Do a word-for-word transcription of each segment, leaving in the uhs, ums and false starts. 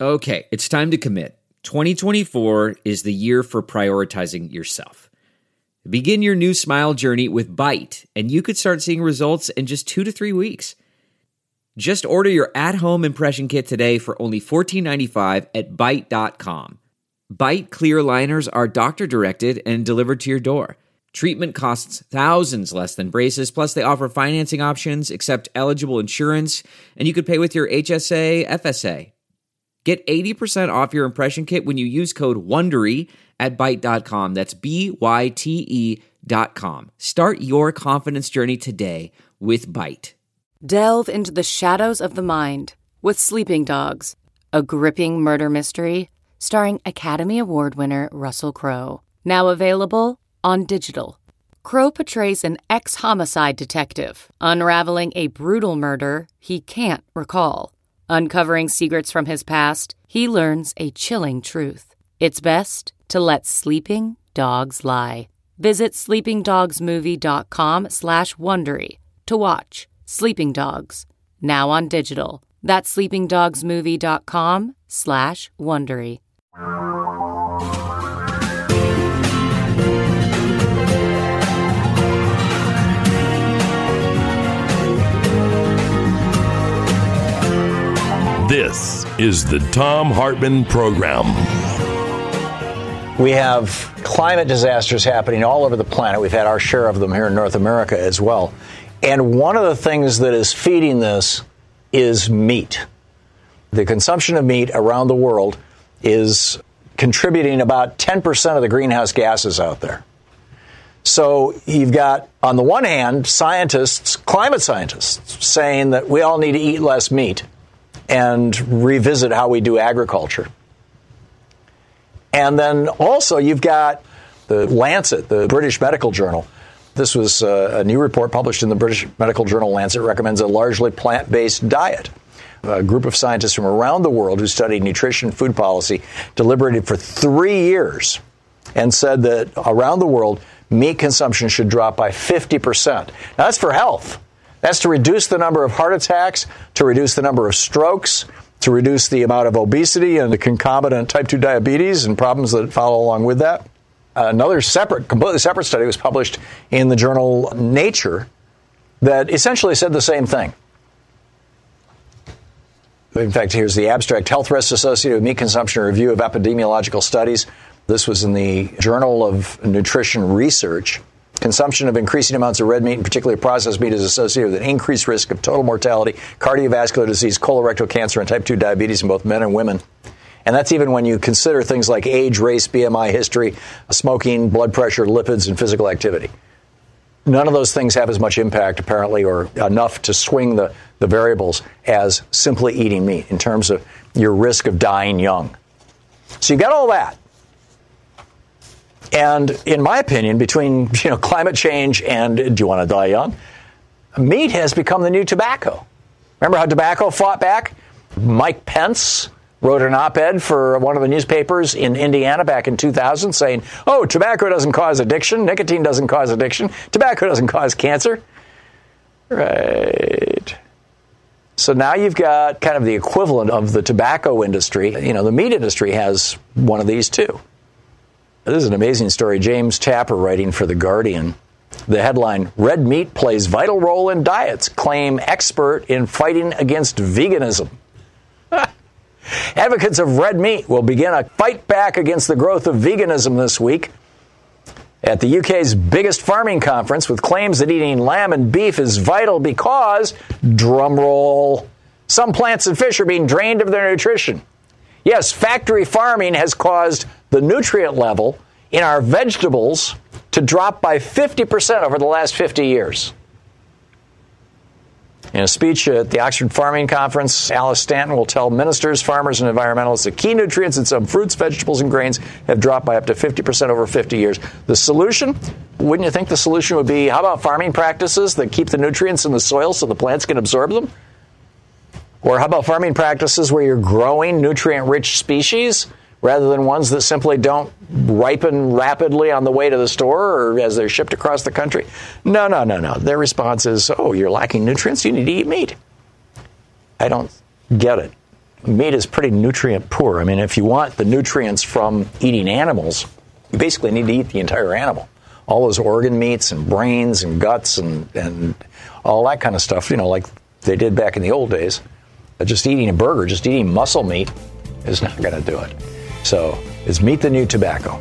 Okay, it's time to commit. twenty twenty-four is the year for prioritizing yourself. Begin your new smile journey with Byte, and you could start seeing results in just two to three weeks. Just order your at-home impression kit today for only fourteen ninety-five at byte dot com. Byte clear aligners are doctor-directed and delivered to your door. Treatment costs thousands less than braces, plus they offer financing options, accept eligible insurance, and you could pay with your H S A, F S A. Get eighty percent off your impression kit when you use code WONDERY at byte dot com. That's B Y T E dot com. Start your confidence journey today with Byte. Delve into the shadows of the mind with Sleeping Dogs, a gripping murder mystery starring Academy Award winner Russell Crowe. Now available on digital. Crowe portrays an ex-homicide detective unraveling a brutal murder he can't recall. Uncovering secrets from his past, he learns a chilling truth. It's best to let sleeping dogs lie. Visit sleepingdogsmovie.com slash Wondery to watch Sleeping Dogs, now on digital. That's sleepingdogsmovie.com slash Wondery. This is the Thom Hartmann Program. We have climate disasters happening all over the planet. We've had our share of them here in North America as well. And one of the things that is feeding this is meat. The consumption of meat around the world is contributing about ten percent of the greenhouse gases out there. So you've got, on the one hand, scientists, climate scientists, saying that we all need to eat less meat and revisit how we do agriculture. And then also you've got the Lancet, the British Medical Journal. This was uh, a new report published in the British Medical Journal. Lancet recommends a largely plant-based diet. A group of scientists from around the world who studied nutrition and food policy deliberated for three years and said that around the world, meat consumption should drop by fifty percent. Now, that's for health. That's to reduce the number of heart attacks, to reduce the number of strokes, to reduce the amount of obesity and the concomitant type two diabetes and problems that follow along with that. Another separate, completely separate study was published in the journal Nature that essentially said the same thing. In fact, here's the abstract: Health risks associated with meat consumption, a review of epidemiological studies. This was in the Journal of Nutrition Research. Consumption of increasing amounts of red meat, and particularly processed meat, is associated with an increased risk of total mortality, cardiovascular disease, colorectal cancer, and type two diabetes in both men and women. And that's even when you consider things like age, race, B M I, history, smoking, blood pressure, lipids, and physical activity. None of those things have as much impact, apparently, or enough to swing the, the variables as simply eating meat in terms of your risk of dying young. So you got all that. And in my opinion, between you know climate change and do you want to die young, meat has become the new tobacco. Remember how tobacco fought back? Mike Pence wrote an op-ed for one of the newspapers in Indiana back in two thousand saying, oh, tobacco doesn't cause addiction, nicotine doesn't cause addiction, tobacco doesn't cause cancer. Right. So now you've got kind of the equivalent of the tobacco industry. You know, the meat industry has one of these too. This is an amazing story. James Tapper writing for The Guardian. The headline, Red Meat Plays Vital Role in Diets, Claim Expert in Fighting Against Veganism. Advocates of red meat will begin a fight back against the growth of veganism this week at the U K's biggest farming conference, with claims that eating lamb and beef is vital because, drum roll, some plants and fish are being drained of their nutrition. Yes, factory farming has caused the nutrient level in our vegetables to drop by fifty percent over the last fifty years. In a speech at the Oxford Farming Conference, Alice Stanton will tell ministers, farmers, and environmentalists that key nutrients in some fruits, vegetables, and grains have dropped by up to fifty percent over fifty years. The solution? Wouldn't you think the solution would be, how about farming practices that keep the nutrients in the soil so the plants can absorb them? Or how about farming practices where you're growing nutrient-rich species rather than ones that simply don't ripen rapidly on the way to the store or as they're shipped across the country? No, no, no, no. Their response is, oh, you're lacking nutrients, you need to eat meat. I don't get it. meat is pretty nutrient poor. I mean, if you want the nutrients from eating animals, you basically need to eat the entire animal. All those organ meats and brains and guts and, and all that kind of stuff, you know, like they did back in the old days. Just eating a burger, just eating muscle meat is not going to do it. So is meat the new tobacco?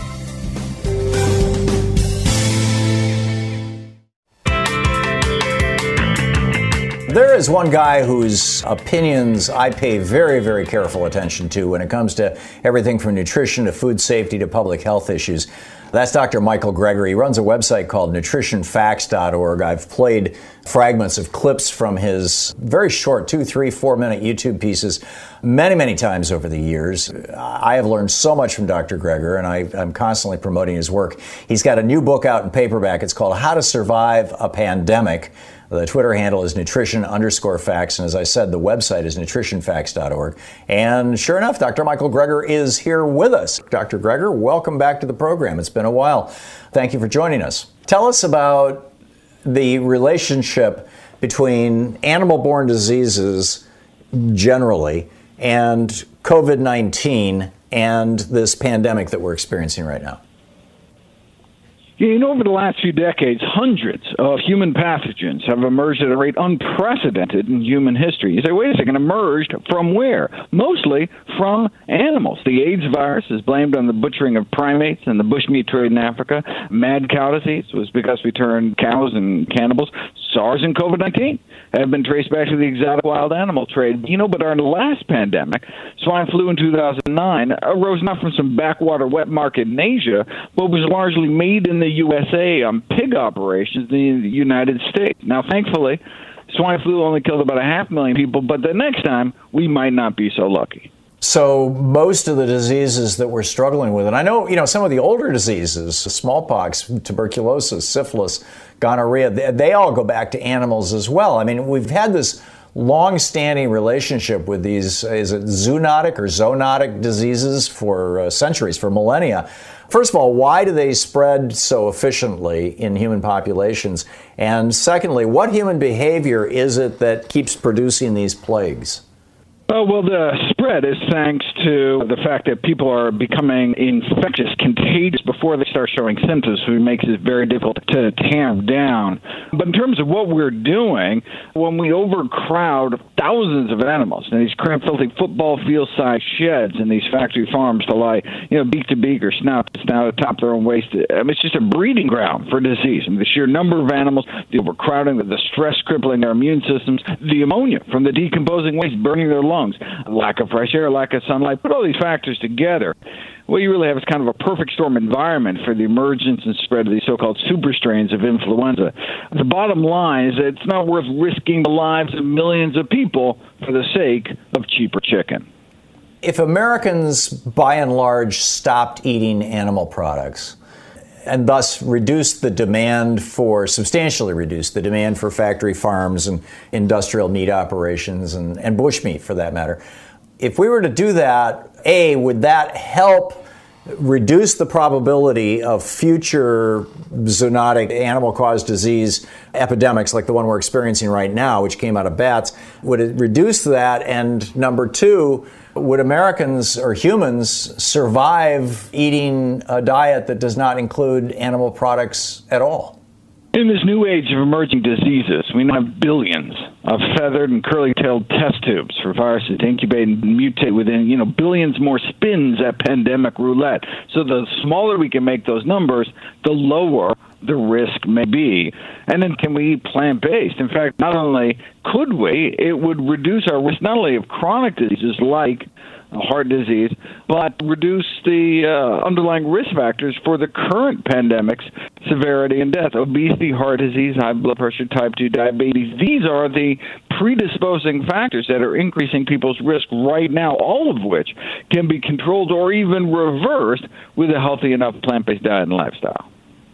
There is one guy whose opinions I pay very, very careful attention to when it comes to everything from nutrition to food safety to public health issues. That's Doctor Michael Greger. He runs a website called nutrition facts dot org. I've played fragments of clips from his very short two, three, four minute YouTube pieces many, many times over the years. I have learned so much from Doctor Greger, and I, I'm constantly promoting his work. He's got a new book out in paperback. It's called How to Survive a Pandemic. The Twitter handle is nutrition underscore facts. And as I said, the website is nutrition facts dot org. And sure enough, Doctor Michael Greger is here with us. Doctor Greger, welcome back to the program. It's been a while. Thank you for joining us. Tell us about the relationship between animal-borne diseases generally and COVID nineteen and this pandemic that we're experiencing right now. You know, over the last few decades, hundreds of human pathogens have emerged at a rate unprecedented in human history. You say, wait a second, emerged from where? Mostly from animals. The AIDS virus is blamed on the butchering of primates and the bushmeat trade in Africa. Mad cow disease was because we turned cows and cannibals. SARS and COVID nineteen have been traced back to the exotic wild animal trade. You know, but our last pandemic, swine flu in two thousand nine, arose not from some backwater wet market in Asia, but was largely made in the U S A on pig operations in the United States. Now, thankfully, swine flu only killed about a half million people, but the next time, we might not be so lucky. So most of the diseases that we're struggling with, and I know, you know, some of the older diseases, smallpox, tuberculosis, syphilis, gonorrhea, they, they all go back to animals as well. I mean, we've had this long-standing relationship with these, is it zoonotic or zoonotic diseases for uh, centuries, for millennia. First of all, why do they spread so efficiently in human populations? And secondly, what human behavior is it that keeps producing these plagues? Oh, well, the spread is thanks to the fact that people are becoming infectious, contagious before they start showing symptoms, which makes it very difficult to tamp down. But in terms of what we're doing, when we overcrowd thousands of animals in these cramped, filthy football field-sized sheds in these factory farms to lie, you know, beak to beak or snout to snout atop their own waste, I mean, it's just a breeding ground for disease. I mean, the sheer number of animals, the overcrowding, the stress crippling their immune systems, the ammonia from the decomposing waste burning their lungs, lack of fresh air, lack of sunlight, put all these factors together. What you really have is kind of a perfect storm environment for the emergence and spread of these so-called super strains of influenza. The bottom line is that it's not worth risking the lives of millions of people for the sake of cheaper chicken. If Americans, by and large, stopped eating animal products, and thus reduced the demand for, substantially reduced the demand for factory farms and industrial meat operations and, and bushmeat for that matter. If we were to do that, A, would that help reduce the probability of future zoonotic animal-caused disease epidemics like the one we're experiencing right now, which came out of bats? Would it reduce that? And number two, would Americans or humans survive eating a diet that does not include animal products at all? In this new age of emerging diseases, we now have billions of feathered and curly-tailed test tubes for viruses to incubate and mutate within, you know, billions more spins at pandemic roulette. So the smaller we can make those numbers, the lower the risk may be. And then can we eat plant-based? In fact, not only could we, it would reduce our risk not only of chronic diseases like heart disease, but reduce the uh, underlying risk factors for the current pandemic's severity and death. Obesity, heart disease, high blood pressure, type two diabetes. These are the predisposing factors that are increasing people's risk right now, all of which can be controlled or even reversed with a healthy enough plant-based diet and lifestyle.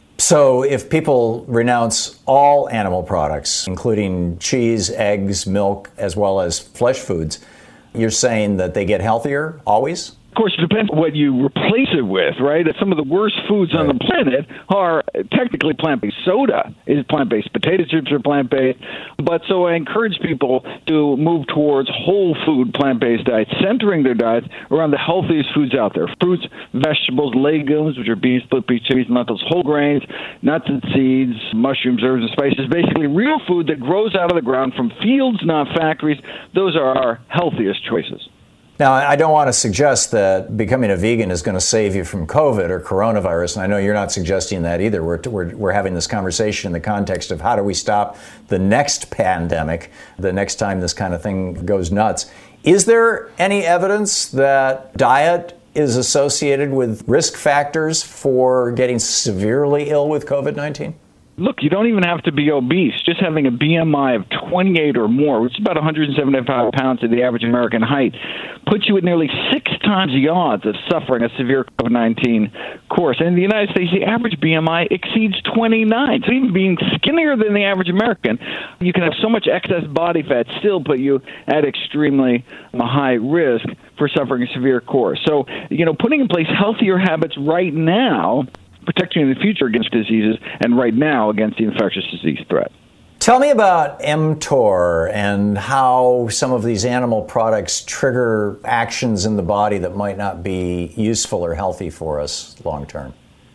So if people renounce all animal products, including cheese, eggs, milk, as well as flesh foods, you're saying that they get healthier always? Of course, it depends what you replace it with, right? Some of the worst foods right. on the planet are technically plant-based. Soda is plant-based. Potato chips are plant-based. But so I encourage people to move towards whole food plant-based diets, centering their diets around the healthiest foods out there. Fruits, vegetables, legumes, which are beans, split peas, chickpeas, lentils, whole grains, nuts and seeds, mushrooms, herbs, and spices. Basically, real food that grows out of the ground from fields, not factories. Those are our healthiest choices. Now, I don't want to suggest that becoming a vegan is going to save you from COVID or coronavirus, and I know you're not suggesting that either. We're, we're, we're having this conversation in the context of how do we stop the next pandemic, the next time this kind of thing goes nuts. Is there any evidence that diet is associated with risk factors for getting severely ill with COVID nineteen? Look, you don't even have to be obese. Just having a B M I of twenty-eight or more, which is about one hundred seventy-five pounds of the average American height, puts you at nearly six times the odds of suffering a severe COVID nineteen course. And in the United States, the average B M I exceeds twenty-nine. So even being skinnier than the average American, you can have so much excess body fat still put you at extremely high risk for suffering a severe course. So, you know, putting in place healthier habits right now protect you in the future against diseases, and right now against the infectious disease threat. Tell me about mTOR and how some of these animal products trigger actions in the body that might not be useful or healthy for us long term.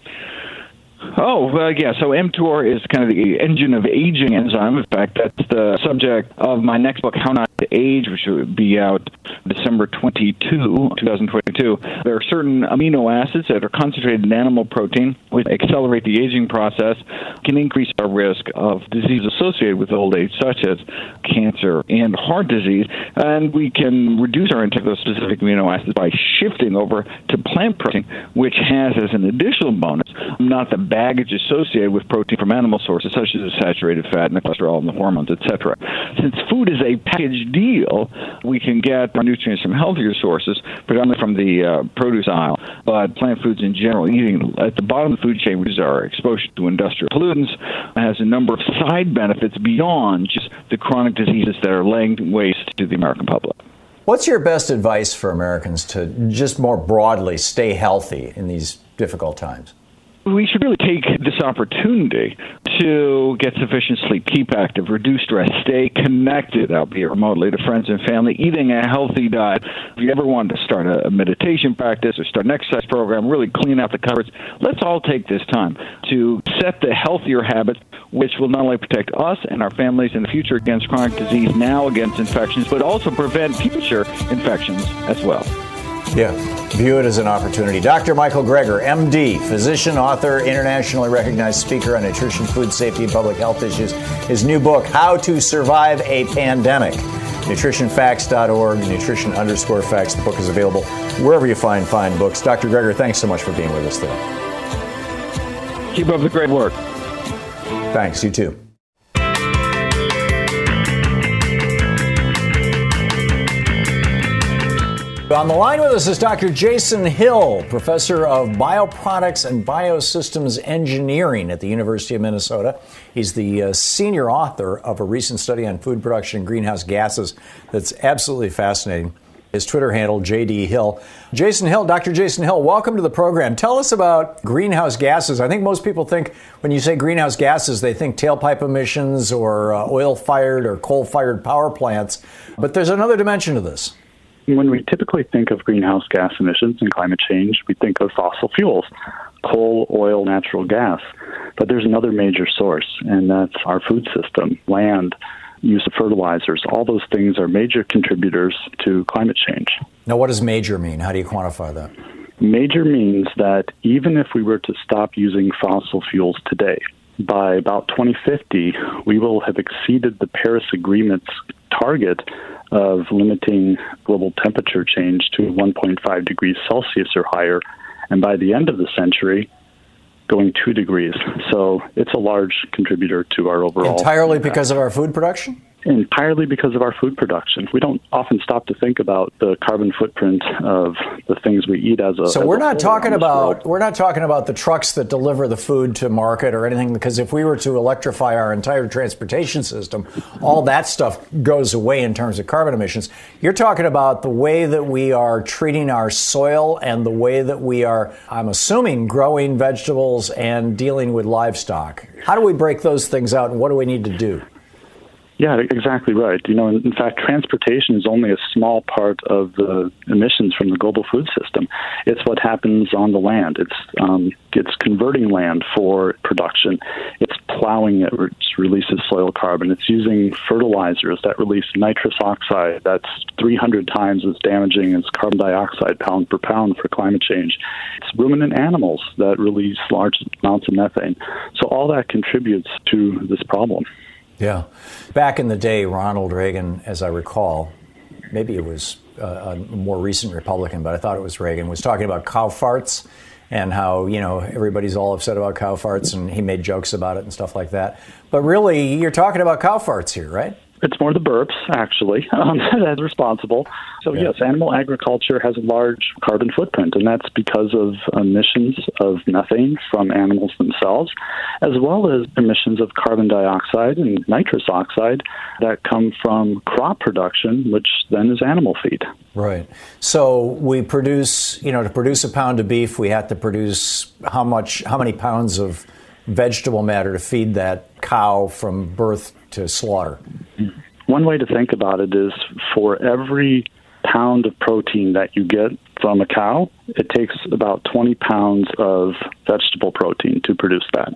Oh, well, yeah. So mTOR is kind of the engine of aging enzyme. In fact, that's the subject of my next book, How Not to Age, which will be out December twenty-second, twenty twenty-two. There are certain amino acids that are concentrated in animal protein, which accelerate the aging process, can increase our risk of disease associated with old age, such as cancer and heart disease. And we can reduce our intake of those specific amino acids by shifting over to plant protein, which has as an additional bonus not the baggage associated with protein from animal sources, such as the saturated fat and the cholesterol and the hormones, et cetera. Since food is a packaged deal, we can get our nutrients from healthier sources, predominantly from the uh, produce aisle, but plant foods in general, eating at the bottom of the food chain, which is our exposure to industrial pollutants, has a number of side benefits beyond just the chronic diseases that are laying waste to the American public. What's your best advice for Americans to just more broadly stay healthy in these difficult times? We should really take this opportunity to get sufficient sleep, keep active, reduce stress, stay connected, albeit remotely, to friends and family, eating a healthy diet. If you ever want to start a meditation practice or start an exercise program, really clean out the cupboards, let's all take this time to set the healthier habits, which will not only protect us and our families in the future against chronic disease, now against infections, but also prevent future infections as well. Yeah, view it as an opportunity. Doctor Michael Greger, M D, physician, author, internationally recognized speaker on nutrition, food safety, and public health issues. His new book, How to Survive a Pandemic. nutrition facts dot org, nutrition underscore facts. The book is available wherever you find fine books. Doctor Greger, thanks so much for being with us today. Keep up the great work. Thanks, you too. On the line with us is Doctor Jason Hill, professor of bioproducts and biosystems engineering at the University of Minnesota. He's the uh, senior author of a recent study on food production and greenhouse gases that's absolutely fascinating. His Twitter handle, J D Hill. Jason Hill, Doctor Jason Hill, welcome to the program. Tell us about greenhouse gases. I think most people think when you say greenhouse gases, they think tailpipe emissions or uh, oil-fired or coal-fired power plants. But there's another dimension to this. When we typically think of greenhouse gas emissions and climate change, we think of fossil fuels, coal, oil, natural gas. But there's another major source, and that's our food system, land, use of fertilizers. All those things are major contributors to climate change. Now, what does major mean? How do you quantify that? Major means that even if we were to stop using fossil fuels today, by about twenty fifty, we will have exceeded the Paris Agreement's target of limiting global temperature change to one point five degrees Celsius or higher, and by the end of the century, going two degrees. So it's a large contributor to our overall entirely impact. Because of our food production? entirely because of our food production. We don't often stop to think about the carbon footprint of the things we eat as a So as we're a not whole talking around this about world. we're not talking about the trucks that deliver the food to market or anything, because if we were to electrify our entire transportation system, all that stuff goes away in terms of carbon emissions. You're talking about the way that we are treating our soil and the way that we are, I'm assuming, growing vegetables and dealing with livestock. How do we break those things out, and what do we need to do? Yeah, exactly right. You know, in, in fact, transportation is only a small part of the emissions from the global food system. It's what happens on the land. It's um, it's converting land for production. It's plowing it, which releases soil carbon. It's using fertilizers that release nitrous oxide. That's three hundred times as damaging as carbon dioxide pound per pound for climate change. It's ruminant animals that release large amounts of methane. So all that contributes to this problem. Yeah. Back in the day, Ronald Reagan, as I recall, maybe it was uh, a more recent Republican, but I thought it was Reagan, was talking about cow farts and how, you know, everybody's all upset about cow farts, and he made jokes about it and stuff like that. But really, you're talking about cow farts here, right? It's more the burps, actually, um, that's responsible. So, Yeah. yes, animal agriculture has a large carbon footprint, and that's because of emissions of methane from animals themselves, as well as emissions of carbon dioxide and nitrous oxide that come from crop production, which then is animal feed. Right. So we produce, you know, to produce a pound of beef, we have to produce how much, how many pounds of vegetable matter to feed that cow from birth to slaughter? One way to think about it is for every pound of protein that you get from a cow, it takes about twenty pounds of vegetable protein to produce that.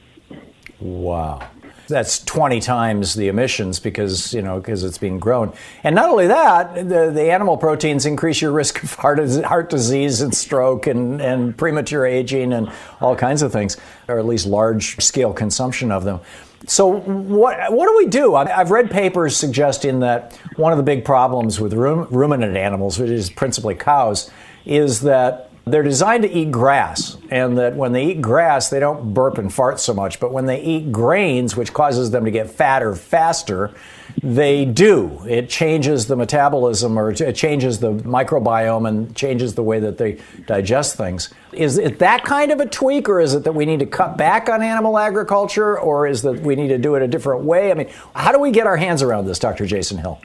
Wow. That's twenty times the emissions because, you know, because it's being grown. And not only that, the, the animal proteins increase your risk of heart, heart disease and stroke and, and premature aging and all kinds of things, or at least large-scale consumption of them. So what what do we do? I've read papers suggesting that one of the big problems with rum, ruminant animals, which is principally cows, is that they're designed to eat grass, and that when they eat grass, they don't burp and fart so much. But when they eat grains, which causes them to get fatter faster, they do. It changes the metabolism, or it changes the microbiome and changes the way that they digest things. Is it that kind of a tweak, or is it that we need to cut back on animal agriculture, or is that we need to do it a different way? I mean, how do we get our hands around this, Doctor Jason Hill?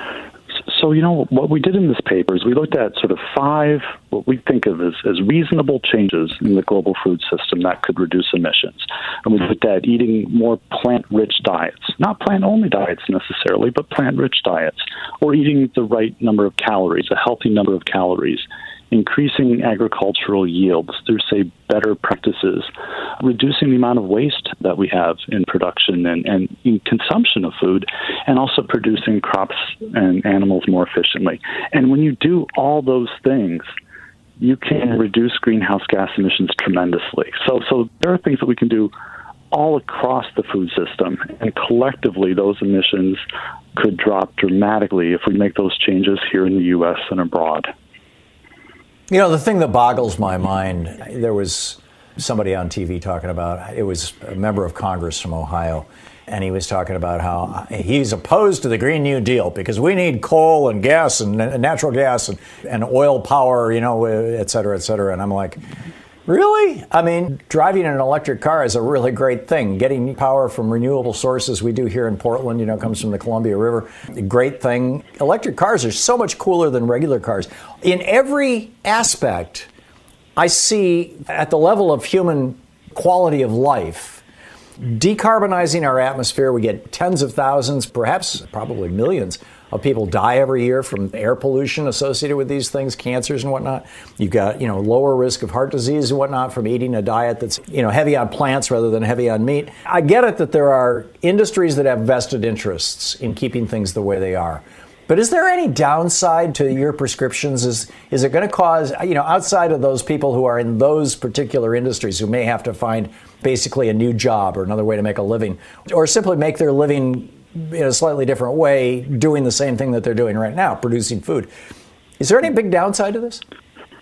So, you know, what we did in this paper is we looked at sort of five, what we think of as, as reasonable changes in the global food system that could reduce emissions. And we looked at eating more plant-rich diets, not plant-only diets necessarily, but plant-rich diets, or eating the right number of calories, a healthy number of calories, increasing agricultural yields through, say, better practices, reducing the amount of waste that we have in production and, and in consumption of food, and also producing crops and animals more efficiently. And when you do all those things, you can reduce greenhouse gas emissions tremendously. So, so there are things that we can do all across the food system, and collectively those emissions could drop dramatically if we make those changes here in the U S and abroad. You know, the thing that boggles my mind, there was somebody on T V talking about, it was a member of Congress from Ohio, and he was talking about how he's opposed to the Green New Deal because we need coal and gas and natural gas and, and oil power, you know, et cetera, et cetera. And I'm like, really? I mean, driving an electric car is a really great thing. Getting power from renewable sources, we do here in Portland, you know, comes from the Columbia River. A great thing. Electric cars are so much cooler than regular cars. In every aspect, I see at the level of human quality of life, decarbonizing our atmosphere, we get tens of thousands, perhaps probably millions of people die every year from air pollution associated with these things, cancers and whatnot. You've got, you know, lower risk of heart disease and whatnot from eating a diet that's, you know, heavy on plants rather than heavy on meat. I get it that there are industries that have vested interests in keeping things the way they are. But is there any downside to your prescriptions? Is is it going to cause, you know, outside of those people who are in those particular industries who may have to find basically a new job or another way to make a living, or simply make their living in a slightly different way, doing the same thing that they're doing right now, producing food. Is there any big downside to this?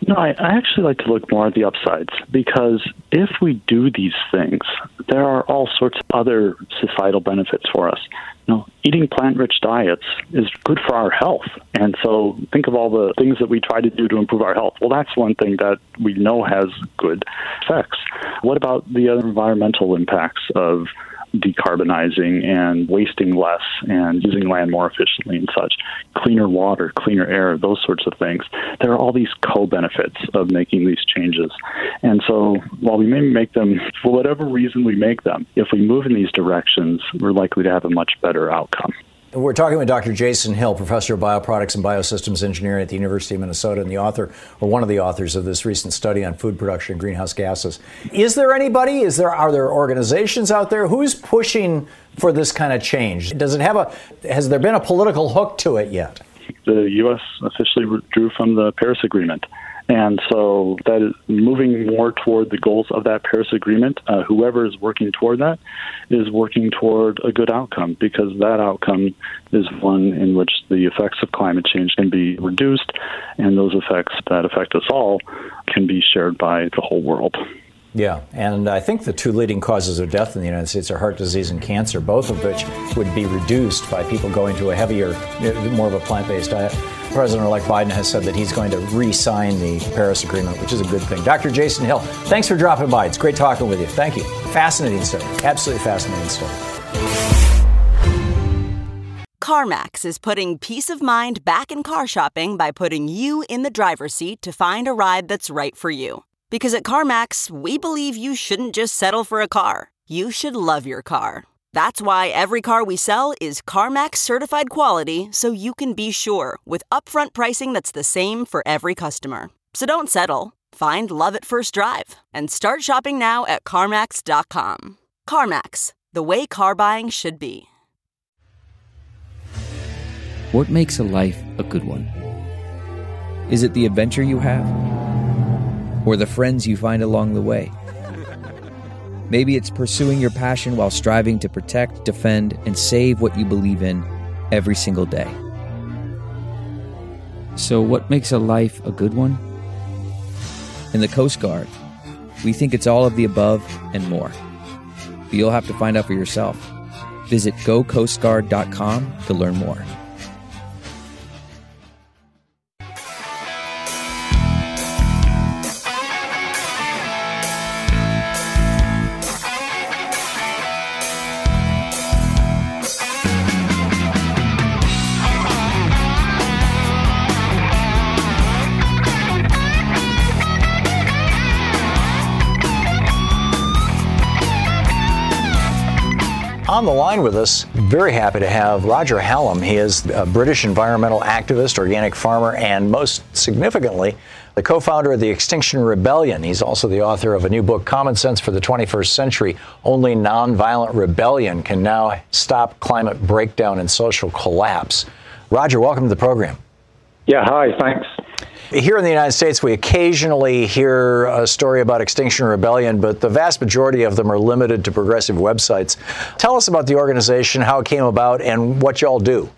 No, I, I actually like to look more at the upsides, because if we do these things, there are all sorts of other societal benefits for us. You know, eating plant-rich diets is good for our health. And so think of all the things that we try to do to improve our health. Well, that's one thing that we know has good effects. What about the other environmental impacts of decarbonizing and wasting less and using land more efficiently and such? Cleaner water, cleaner air, those sorts of things. There are all these co-benefits of making these changes. And so while we may make them, for whatever reason we make them, if we move in these directions, we're likely to have a much better outcome. We're talking with Doctor Jason Hill, professor of bioproducts and biosystems engineering at the University of Minnesota, and the author, or one of the authors of this recent study on food production and greenhouse gases. Is there anybody, is there, are there organizations out there who's pushing for this kind of change? Does it have a, has there been a political hook to it yet? The U S officially withdrew from the Paris Agreement. And so that is moving more toward the goals of that Paris Agreement. Uh, whoever is working toward that is working toward a good outcome, because that outcome is one in which the effects of climate change can be reduced, and those effects that affect us all can be shared by the whole world. Yeah, and I think the two leading causes of death in the United States are heart disease and cancer, both of which would be reduced by people going to a heavier, more of a plant-based diet. President-elect Biden has said that he's going to re-sign the Paris Agreement, which is a good thing. Doctor Jason Hill, thanks for dropping by. It's great talking with you. Thank you. Fascinating study. Absolutely fascinating study. CarMax is putting peace of mind back in car shopping by putting you in the driver's seat to find a ride that's right for you. Because at CarMax, we believe you shouldn't just settle for a car. You should love your car. That's why every car we sell is CarMax certified quality, so you can be sure, with upfront pricing that's the same for every customer. So don't settle. Find love at first drive and start shopping now at CarMax dot com. CarMax, the way car buying should be. What makes a life a good one? Is it the adventure you have? Or the friends you find along the way? Maybe it's pursuing your passion while striving to protect, defend, and save what you believe in every single day. So what makes a life a good one? In the Coast Guard, we think it's all of the above and more. But you'll have to find out for yourself. Visit go coast guard dot com to learn more. On the line with us, very happy to have Roger Hallam. He is a British environmental activist, organic farmer, and most significantly, the co-founder of the Extinction Rebellion. He's also the author of a new book, Common Sense for the twenty-first Century. Only Nonviolent Rebellion Can Now Stop Climate Breakdown and Social Collapse. Roger, welcome to the program. Yeah, hi, thanks. Here in the United States, we occasionally hear a story about Extinction Rebellion, but the vast majority of them are limited to progressive websites. Tell us about the organization, how it came about, and what y'all do.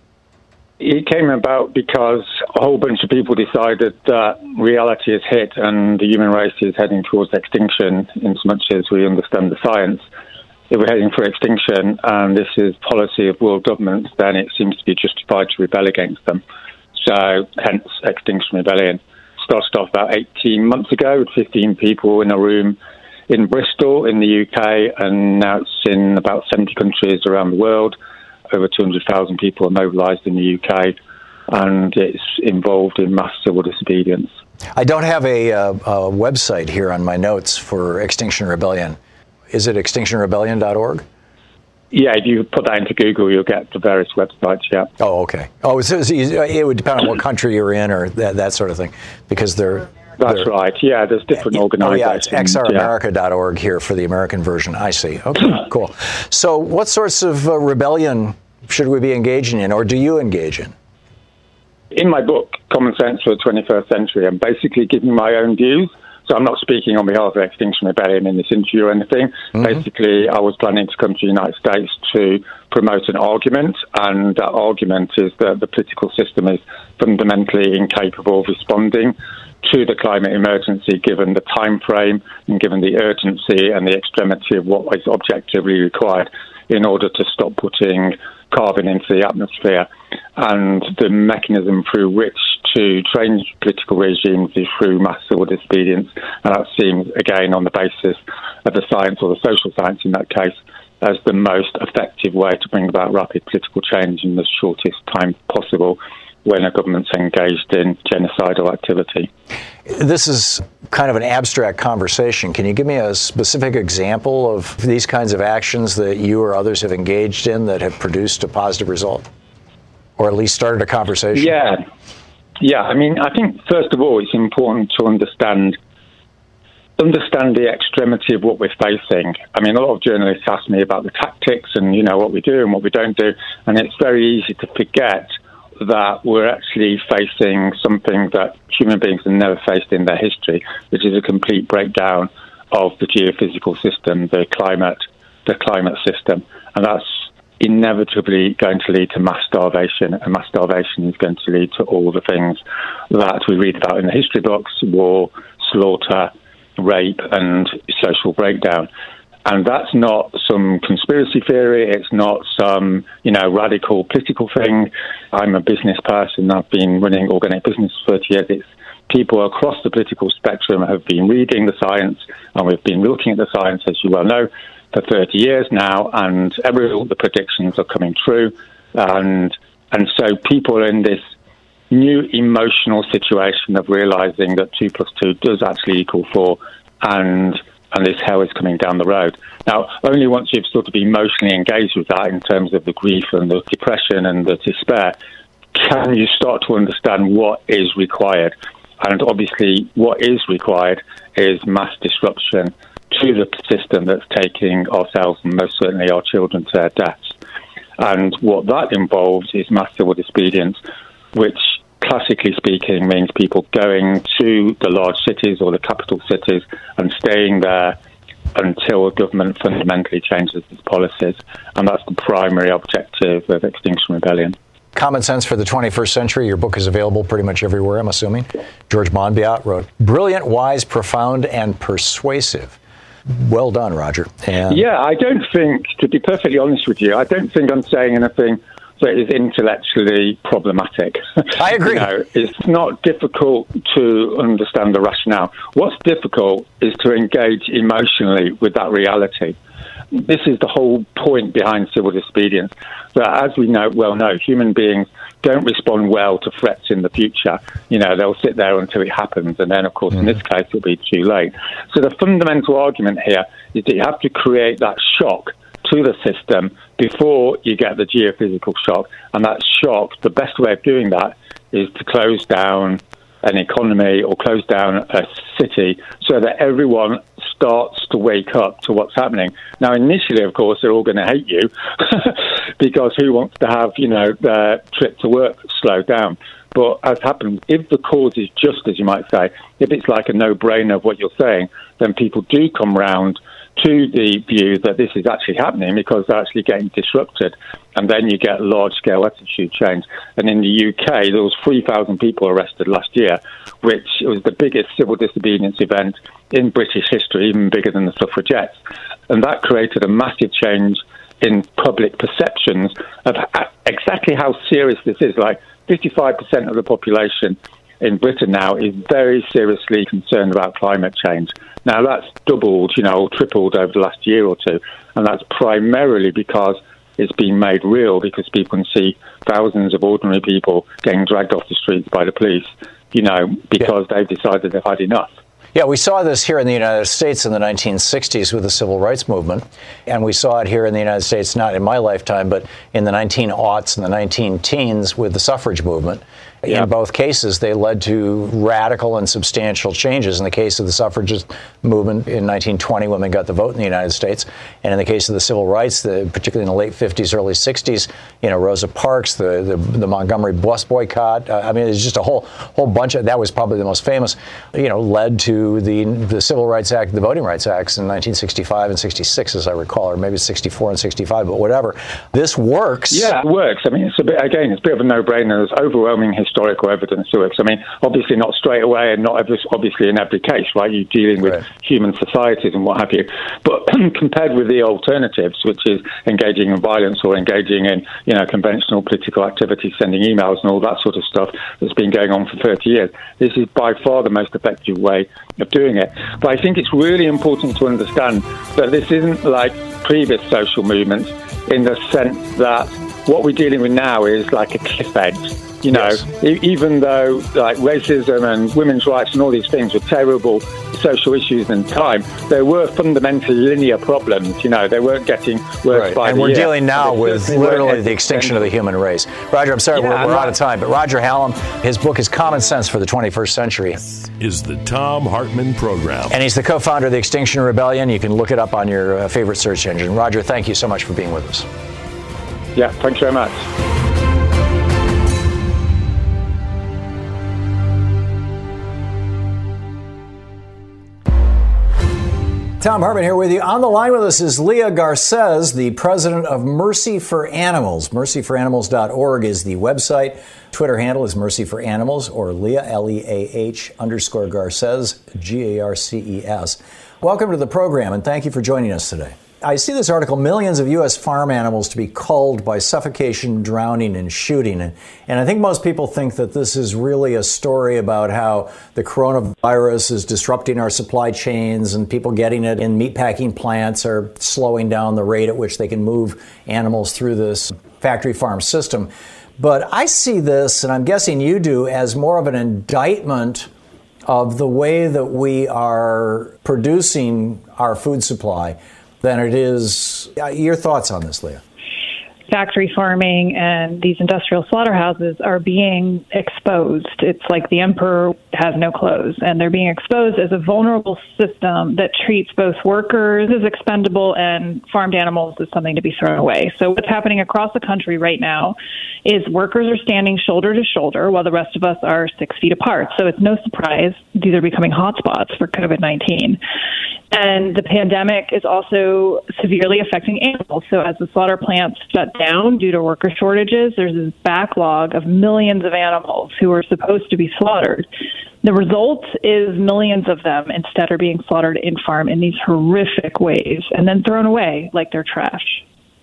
It came about because a whole bunch of people decided that reality has hit and the human race is heading towards extinction, in as much as we understand the science. If we're heading for extinction, and this is policy of world governments, then it seems to be justified to rebel against them. So, hence, Extinction Rebellion. Started off about eighteen months ago with fifteen people in a room in Bristol in the U K, and now it's in about seventy countries around the world. Over two hundred thousand people are mobilised in the U K, and it's involved in mass civil disobedience. I don't have a, uh, a website here on my notes for Extinction Rebellion. Is it extinction rebellion dot org? Yeah, if you put that into Google, you'll get the various websites, yeah. Oh, okay. Oh, so it would depend on what country you're in or that, that sort of thing, because they're... That's they're, right, yeah, there's different organizations. Oh, yeah, it's x r america dot org here for the American version. I see. Okay, cool. So what sorts of uh, rebellion should we be engaging in, or do you engage in? In my book, Common Sense for the twenty-first Century, I'm basically giving my own views. So I'm not speaking on behalf of Extinction Rebellion in this interview or anything. Mm-hmm. Basically, I was planning to come to the United States to promote an argument, and that argument is that the political system is fundamentally incapable of responding to the climate emergency, given the time frame and given the urgency and the extremity of what is objectively required in order to stop putting carbon into the atmosphere. And the mechanism through which to train political regimes is through mass civil disobedience, and that seems, again, on the basis of the science, or the social science in that case, as the most effective way to bring about rapid political change in the shortest time possible when a government's engaged in genocidal activity. This is kind of an abstract conversation. Can you give me a specific example of these kinds of actions that you or others have engaged in that have produced a positive result, or at least started a conversation? Yeah. Yeah, I mean, I think, first of all, it's important to understand understand the extremity of what we're facing. I mean, a lot of journalists ask me about the tactics and, you know, what we do and what we don't do, and it's very easy to forget that we're actually facing something that human beings have never faced in their history, which is a complete breakdown of the geophysical system, the climate, the climate system, and that's inevitably going to lead to mass starvation, and mass starvation is going to lead to all the things that we read about in the history books: war, slaughter, rape, and social breakdown. And that's not some conspiracy theory. It's not some, you know, radical political thing. I'm a business person. I've been running organic business for thirty years. It's people across the political spectrum have been reading the science, and we've been looking at the science, as you well know, for thirty years now, and every all the predictions are coming true. And and so people are in this new emotional situation of realizing that two plus two does actually equal four, and and this hell is coming down the road. Now, only once you've sort of emotionally engaged with that in terms of the grief and the depression and the despair, can you start to understand what is required. And obviously, what is required is mass disruption to the system that's taking ourselves and most certainly our children to their deaths. And what that involves is mass civil disobedience, which classically speaking means people going to the large cities or the capital cities and staying there until a government fundamentally changes its policies. And that's the primary objective of Extinction Rebellion. Common Sense for the twenty-first Century. Your book is available pretty much everywhere, I'm assuming. George Monbiot wrote, brilliant, wise, profound, and persuasive. Well done, Roger. And yeah, I don't think, to be perfectly honest with you, I don't think I'm saying anything that is intellectually problematic. I agree. You know, it's not difficult to understand the rationale. What's difficult is to engage emotionally with that reality. This is the whole point behind civil disobedience, that as we know, well know, human beings don't respond well to threats in the future. You know, they'll sit there until it happens, and then, of course, mm-hmm. in this case, it'll be too late. So the fundamental argument here is that you have to create that shock to the system before you get the geophysical shock. And that shock, the best way of doing that is to close down an economy or close down a city so that everyone starts to wake up to what's happening. Now, initially, of course, they're all going to hate you because who wants to have, you know, their trip to work slowed down? But as happens, if the cause is just, as you might say, if it's like a no-brainer of what you're saying, then people do come round to the view that this is actually happening because they're actually getting disrupted. And then you get large-scale attitude change. And in the U K, there was three thousand people arrested last year, which was the biggest civil disobedience event in British history, even bigger than the suffragettes. And that created a massive change in public perceptions of exactly how serious this is. Like fifty-five percent of the population in Britain now is very seriously concerned about climate change. Now, that's doubled, you know, or tripled over the last year or two, and that's primarily because it's been made real, because people can see thousands of ordinary people getting dragged off the streets by the police, you know, because yeah. they've decided they've had enough. Yeah, we saw this here in the United States in the nineteen sixties with the Civil Rights Movement, and we saw it here in the United States, not in my lifetime, but in the nineteen aughts and the nineteen teens with the suffrage movement. Yeah. In both cases, they led to radical and substantial changes. In the case of the suffragist movement in nineteen twenty, women got the vote in the United States. And in the case of the civil rights, the, particularly in the late fifties, early sixties, you know, Rosa Parks, the, the, the Montgomery bus boycott. Uh, I mean, it's just a whole whole bunch of, that was probably the most famous, you know, led to the, the Civil Rights Act, the Voting Rights Acts in nineteen sixty-five and sixty-six, as I recall, or maybe sixty-four and sixty-five, but whatever. This works. Yeah, it works. I mean, it's a bit, again, it's a bit of a no-brainer. There's overwhelming historical evidence to it. I mean, obviously not straight away and not obviously in every case, right? You're dealing with right. human societies and what have you. But compared with the alternatives, which is engaging in violence or engaging in, you know, conventional political activity, sending emails and all that sort of stuff that's been going on for thirty years, this is by far the most effective way of doing it. But I think it's really important to understand that this isn't like previous social movements in the sense that what we're dealing with now is like a cliff edge. You know, yes. e- even though like racism and women's rights and all these things were terrible social issues in time, there were fundamentally linear problems. You know, they weren't getting worse right. by and the we're year. dealing now with literally the extinction of the human race. Roger, I'm sorry, yeah, we're, we're out of time, but Roger Hallam, his book is Common Sense for the twenty-first century. Is the Thom Hartmann Program. And he's the co-founder of the Extinction Rebellion. You can look it up on your uh, favorite search engine. Roger, thank you so much for being with us. Yeah, thanks very much. Thom Hartmann here with you. On the line with us is Leah Garces, the president of Mercy for Animals. mercy for animals dot org is the website. Twitter handle is Mercy for Animals, or Leah, L E A H underscore Garces, G A R C E S. Welcome to the program, and thank you for joining us today. I see this article, millions of U S farm animals to be culled by suffocation, drowning, and shooting. And, and I think most people think that this is really a story about how the coronavirus is disrupting our supply chains and people getting it in meatpacking plants are slowing down the rate at which they can move animals through this factory farm system. But I see this, and I'm guessing you do, as more of an indictment of the way that we are producing our food supply than it is. Your thoughts on this, Leah? Factory farming and these industrial slaughterhouses are being exposed. It's like the emperor has no clothes, and they're being exposed as a vulnerable system that treats both workers as expendable and farmed animals as something to be thrown away. So what's happening across the country right now is workers are standing shoulder to shoulder while the rest of us are six feet apart. So it's no surprise these are becoming hotspots for COVID nineteen. And the pandemic is also severely affecting animals. So as the slaughter plants shut down due to worker shortages, there's this backlog of millions of animals who are supposed to be slaughtered. The result is millions of them instead are being slaughtered in farm in these horrific ways and then thrown away like they're trash.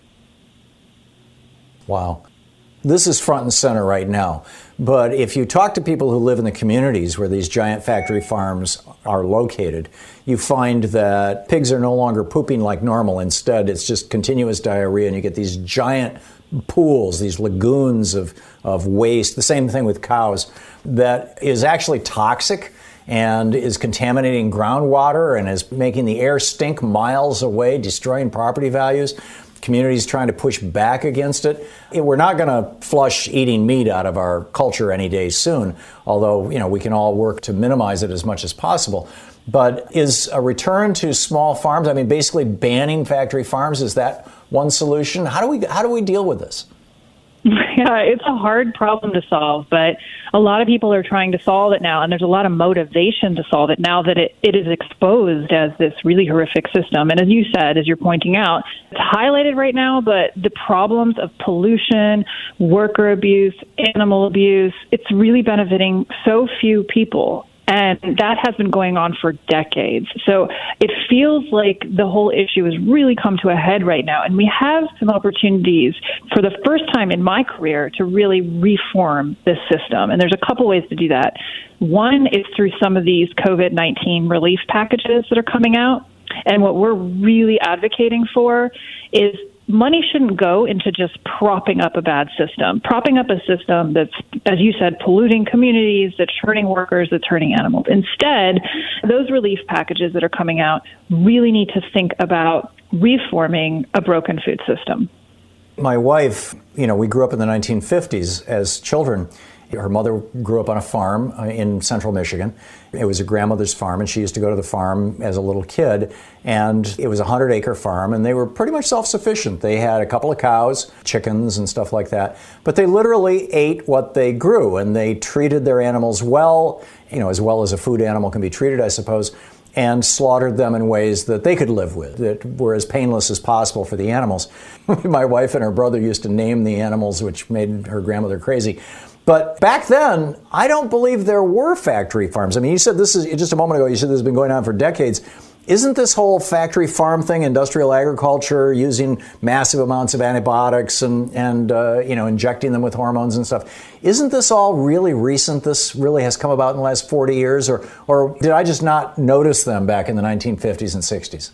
Wow. This is front and center right now. But if you talk to people who live in the communities where these giant factory farms are located, you find that pigs are no longer pooping like normal. Instead, it's just continuous diarrhea, and you get these giant pools, these lagoons of, of waste. The same thing with cows, that is actually toxic and is contaminating groundwater and is making the air stink miles away, destroying property values. Communities trying to push back against it. We're not going to flush eating meat out of our culture any day soon, although, you know, we can all work to minimize it as much as possible. But is a return to small farms, I mean, basically banning factory farms, is that one solution? How do we how do we deal with this? Yeah, it's a hard problem to solve, but a lot of people are trying to solve it now, and there's a lot of motivation to solve it now that it, it is exposed as this really horrific system. And as you said, as you're pointing out, it's highlighted right now, but the problems of pollution, worker abuse, animal abuse, it's really benefiting so few people. And that has been going on for decades. So it feels like the whole issue has really come to a head right now. And we have some opportunities for the first time in my career to really reform this system. And there's a couple ways to do that. One is through some of these COVID nineteen relief packages that are coming out. And what we're really advocating for is money shouldn't go into just propping up a bad system, propping up a system that's, as you said, polluting communities, that's hurting workers, that's hurting animals. Instead, those relief packages that are coming out really need to think about reforming a broken food system. My wife, you know, we grew up in the nineteen fifties as children, Her mother grew up on a farm in central Michigan. It was a grandmother's farm, and she used to go to the farm as a little kid. And it was a hundred-acre farm, and they were pretty much self-sufficient. They had a couple of cows, chickens, and stuff like that. But they literally ate what they grew, and they treated their animals well, you know, as well as a food animal can be treated, I suppose, and slaughtered them in ways that they could live with, that were as painless as possible for the animals. My wife and her brother used to name the animals, which made her grandmother crazy. But back then, I don't believe there were factory farms. I mean, you said this is, just a moment ago, you said this has been going on for decades. Isn't this whole factory farm thing, industrial agriculture, using massive amounts of antibiotics and, and uh, you know, injecting them with hormones and stuff, isn't this all really recent? This really has come about in the last forty years? Or, or did I just not notice them back in the nineteen fifties and sixties?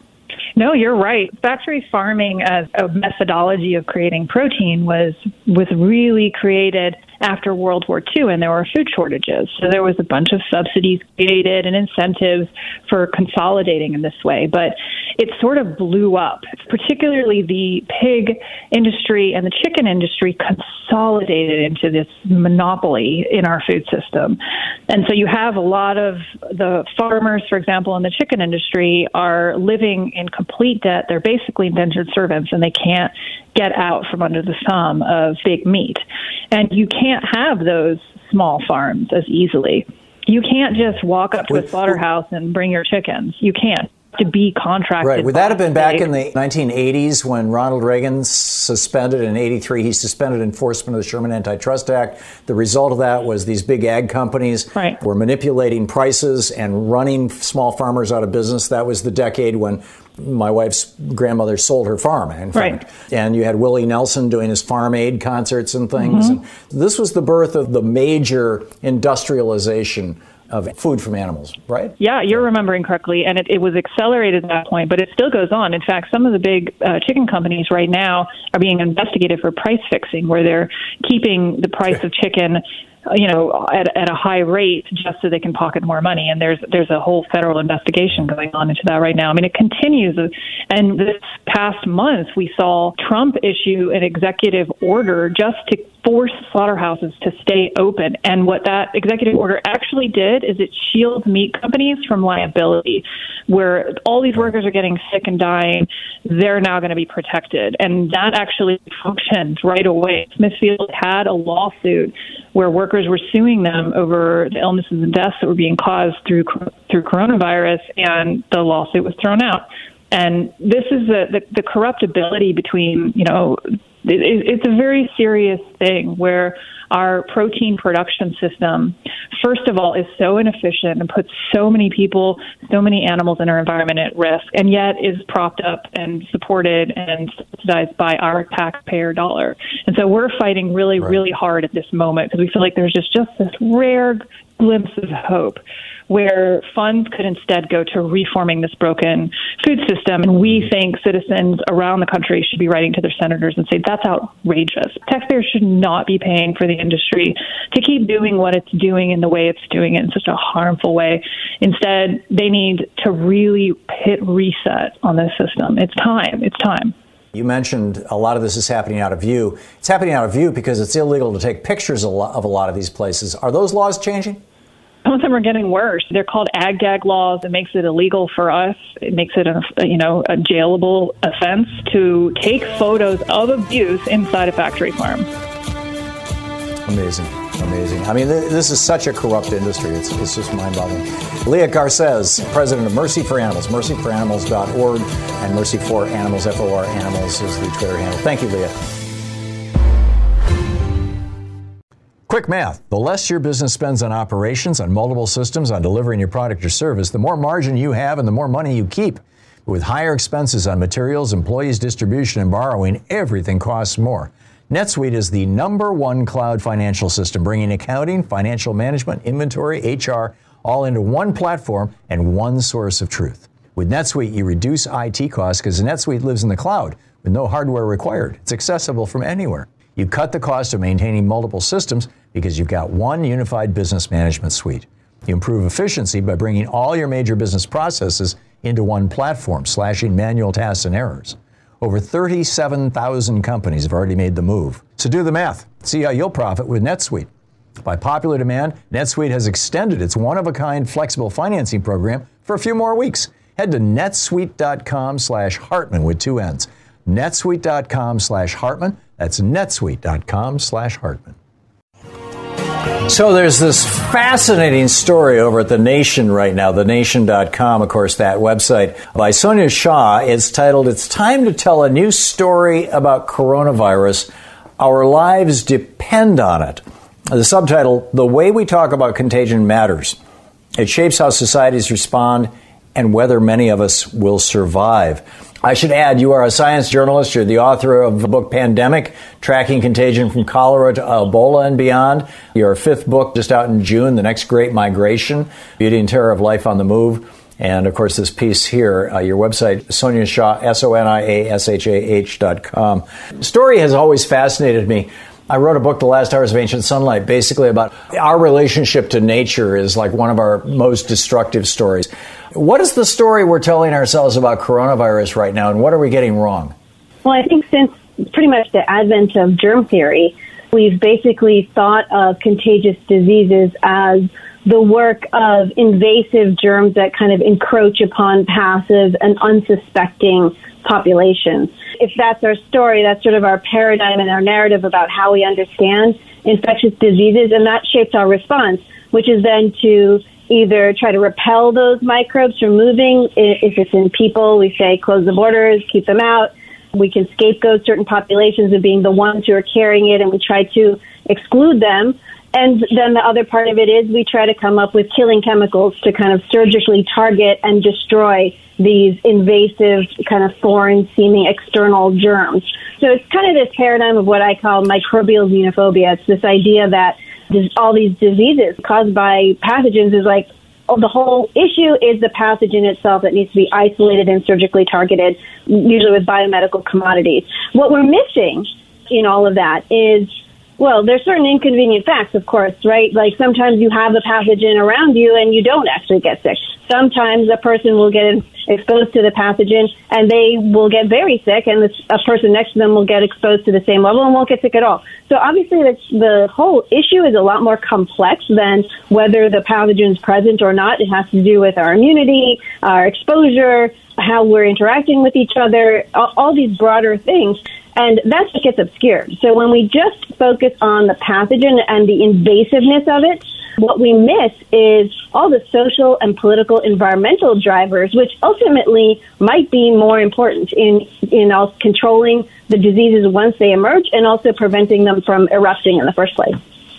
No, you're right. Factory farming as a methodology of creating protein was was really created after World War Two, and there were food shortages. So there was a bunch of subsidies created and incentives for consolidating in this way. But it sort of blew up, particularly the pig industry and the chicken industry consolidated into this monopoly in our food system. And so you have a lot of the farmers, for example, in the chicken industry are living in complete debt. They're basically indentured servants, and they can't get out from under the thumb of big meat. And you can't have those small farms as easily. You can't just walk up to a slaughterhouse and bring your chickens. You can't. To be contracted. Right. Would that have been back in the nineteen eighties when Ronald Reagan suspended, in eighty-three, he suspended enforcement of the Sherman Antitrust Act. The result of that was these big ag companies right. were manipulating prices and running small farmers out of business. That was the decade when my wife's grandmother sold her farm, in fact. Right. And you had Willie Nelson doing his Farm Aid concerts and things. Mm-hmm. And this was the birth of the major industrialization of food from animals, right? Yeah, you're remembering correctly, and it, it was accelerated at that point, but it still goes on. In fact, some of the big uh, chicken companies right now are being investigated for price fixing, where they're keeping the price of chicken, you know, at, at a high rate just so they can pocket more money. And there's there's a whole federal investigation going on into that right now. I mean, it continues. And this past month, we saw Trump issue an executive order just to force slaughterhouses to stay open. And what that executive order actually did is it shields meat companies from liability, where all these workers are getting sick and dying. They're now going to be protected. And that actually functioned right away. Smithfield had a lawsuit where workers were suing them over the illnesses and deaths that were being caused through through coronavirus, and the lawsuit was thrown out. And this is the, the, the corruptibility between, you know, it's a very serious thing where our protein production system, first of all, is so inefficient and puts so many people, so many animals in our environment at risk, and yet is propped up and supported and subsidized by our taxpayer dollar. And so we're fighting really, right. really hard at this moment because we feel like there's just, just this rare glimpse of hope where funds could instead go to reforming this broken food system. And we think citizens around the country should be writing to their senators and say, that's outrageous. Taxpayers should not be paying for the industry to keep doing what it's doing in the way it's doing it in such a harmful way. Instead, they need to really hit reset on this system. It's time. It's time. You mentioned a lot of this is happening out of view. It's happening out of view because it's illegal to take pictures of a lot of these places. Are those laws changing? Some of them are getting worse. They're called ag-gag laws. It makes it illegal for us. It makes it, a, you know, a jailable offense to take photos of abuse inside a factory farm. Amazing. Amazing. I mean, this is such a corrupt industry. It's, it's just mind-boggling. Leah Garces, president of Mercy for Animals, mercy for animals dot org, and Mercy for Animals, F O R Animals is the Twitter handle. Thank you, Leah. Quick math. The less your business spends on operations, on multiple systems, on delivering your product or service, the more margin you have and the more money you keep. With higher expenses on materials, employees, distribution, and borrowing, everything costs more. NetSuite is the number one cloud financial system, bringing accounting, financial management, inventory, H R, all into one platform and one source of truth. With NetSuite, you reduce I T costs because NetSuite lives in the cloud with no hardware required. It's accessible from anywhere. You cut the cost of maintaining multiple systems because you've got one unified business management suite. You improve efficiency by bringing all your major business processes into one platform, slashing manual tasks and errors. Over thirty-seven thousand companies have already made the move. So do the math. See how you'll profit with NetSuite. By popular demand, NetSuite has extended its one-of-a-kind flexible financing program for a few more weeks. Head to netsuite.com slash Hartman with two N's. netsuite.com slash Hartman. That's netsuite.com slash Hartman. So there's this fascinating story over at The Nation right now, the nation dot com, of course, that website, by Sonia Shah. It's titled, "It's Time to Tell a New Story About Coronavirus. Our Lives Depend on It." The subtitle, "The Way We Talk About Contagion Matters. It Shapes How Societies Respond and Whether Many of Us Will Survive." I should add, you are a science journalist. You're the author of the book Pandemic, Tracking Contagion from Cholera to Ebola and Beyond. Your fifth book just out in June, The Next Great Migration, Beauty and Terror of Life on the Move. And, of course, this piece here, uh, your website, Sonia Shah, S O N I A S H A H dot com. The story has always fascinated me. I wrote a book, The Last Hours of Ancient Sunlight, basically about our relationship to nature is like one of our most destructive stories. What is the story we're telling ourselves about coronavirus right now, and what are we getting wrong? Well, I think since pretty much the advent of germ theory, we've basically thought of contagious diseases as the work of invasive germs that kind of encroach upon passive and unsuspecting populations. If that's our story, that's sort of our paradigm and our narrative about how we understand infectious diseases, and that shapes our response, which is then to either try to repel those microbes from moving. If it's in people, we say close the borders, keep them out. We can scapegoat certain populations of being the ones who are carrying it, and we try to exclude them. And then the other part of it is we try to come up with killing chemicals to kind of surgically target and destroy these invasive, kind of foreign-seeming external germs. So it's kind of this paradigm of what I call microbial xenophobia. It's this idea that all these diseases caused by pathogens is like, oh, the whole issue is the pathogen itself that needs to be isolated and surgically targeted, usually with biomedical commodities. What we're missing in all of that is, well, there's certain inconvenient facts, of course, right? Like sometimes you have the pathogen around you and you don't actually get sick. Sometimes a person will get exposed to the pathogen and they will get very sick, and this, a person next to them will get exposed to the same level and won't get sick at all. So obviously the, the whole issue is a lot more complex than whether the pathogen is present or not. It has to do with our immunity, our exposure, how we're interacting with each other, all, all these broader things. And that's what gets obscured. So when we just focus on the pathogen and the invasiveness of it, what we miss is all the social and political environmental drivers, which ultimately might be more important in, in also controlling the diseases once they emerge and also preventing them from erupting in the first place.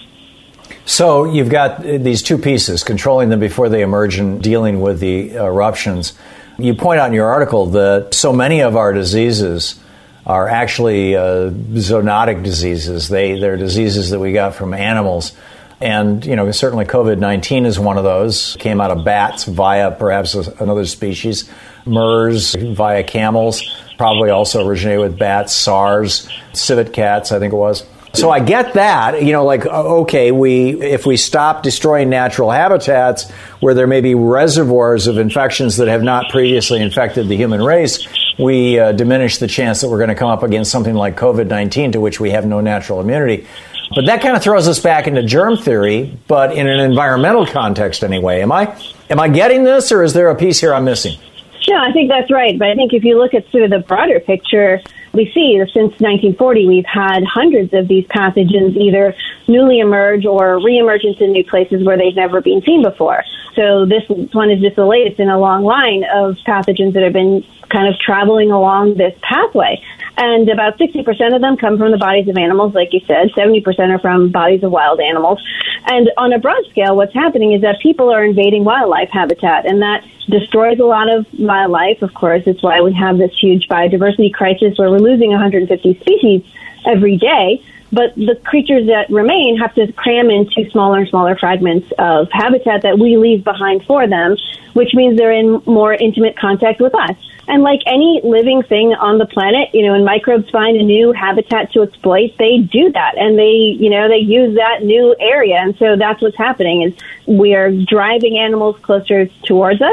So you've got these two pieces, controlling them before they emerge and dealing with the eruptions. You point out in your article that so many of our diseases are actually uh, zoonotic diseases. They, they're diseases that we got from animals. And, you know, certainly COVID nineteen is one of those. Came out of bats via perhaps another species. MERS via camels, probably also originated with bats. SARS, civet cats, I think it was. So I get that, you know, like, okay, we if we stop destroying natural habitats where there may be reservoirs of infections that have not previously infected the human race, we uh, diminish the chance that we're going to come up against something like COVID nineteen, to which we have no natural immunity. But that kind of throws us back into germ theory, but in an environmental context anyway. Am I am I getting this, or is there a piece here I'm missing? No, I think that's right. But I think if you look at sort of the broader picture, we see that since nineteen forty, we've had hundreds of these pathogens either newly emerge or reemergence in new places where they've never been seen before. So this one is just the latest in a long line of pathogens that have been kind of traveling along this pathway. And about sixty percent of them come from the bodies of animals, like you said. seventy percent are from bodies of wild animals. And on a broad scale, what's happening is that people are invading wildlife habitat, and that destroys a lot of wildlife. Of course, it's why we have this huge biodiversity crisis where we're losing one hundred fifty species every day. But the creatures that remain have to cram into smaller and smaller fragments of habitat that we leave behind for them, which means they're in more intimate contact with us. And like any living thing on the planet, you know, when microbes find a new habitat to exploit, they do that. And they, you know, they use that new area. And so that's what's happening is we are driving animals closer towards us.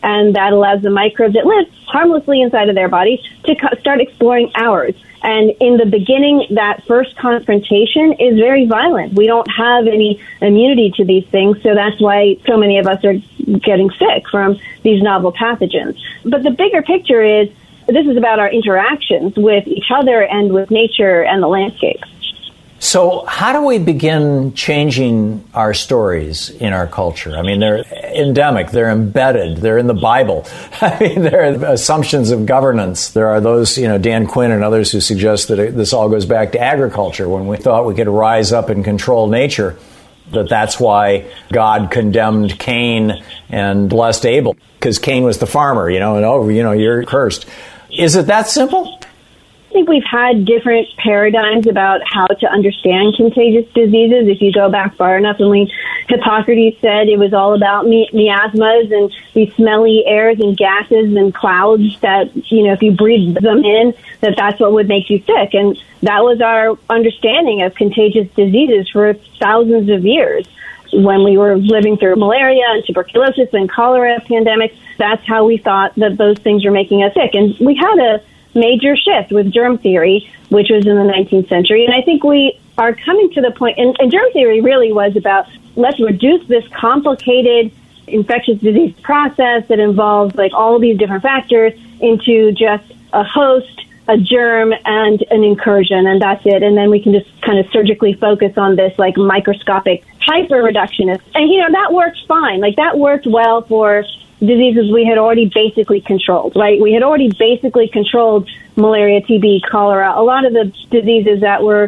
and that allows the microbe that lives harmlessly inside of their body to co- start exploring ours. And in the beginning, that first confrontation is very violent. We don't have any immunity to these things, so that's why so many of us are getting sick from these novel pathogens. But the bigger picture is this is about our interactions with each other and with nature and the landscape. So how do we begin changing our stories in our culture? I mean, they're endemic, they're embedded, they're in the Bible. I mean, there are assumptions of governance. There are those, you know, Dan Quinn and others who suggest that it, this all goes back to agriculture when we thought we could rise up and control nature, that that's why God condemned Cain and blessed Abel, because Cain was the farmer, you know, and oh, you know, you're cursed. Is it that simple? I think we've had different paradigms about how to understand contagious diseases. If you go back far enough, and when Hippocrates said it was all about mi- miasmas and these smelly airs and gases and clouds that, you know, if you breathe them in, that that's what would make you sick. And that was our understanding of contagious diseases for thousands of years. When we were living through malaria and tuberculosis and cholera pandemics, that's how we thought that those things were making us sick. And we had a major shift with germ theory, which was in the nineteenth century. And I think we are coming to the point, and, and germ theory really was about, let's reduce this complicated infectious disease process that involves like all of these different factors into just a host, a germ, and an incursion, and that's it. And then we can just kind of surgically focus on this like microscopic hyper-reductionist. And, you know, that worked fine. Like, that worked well for diseases we had already basically controlled, right? We had already basically controlled malaria, T B, cholera, a lot of the diseases that were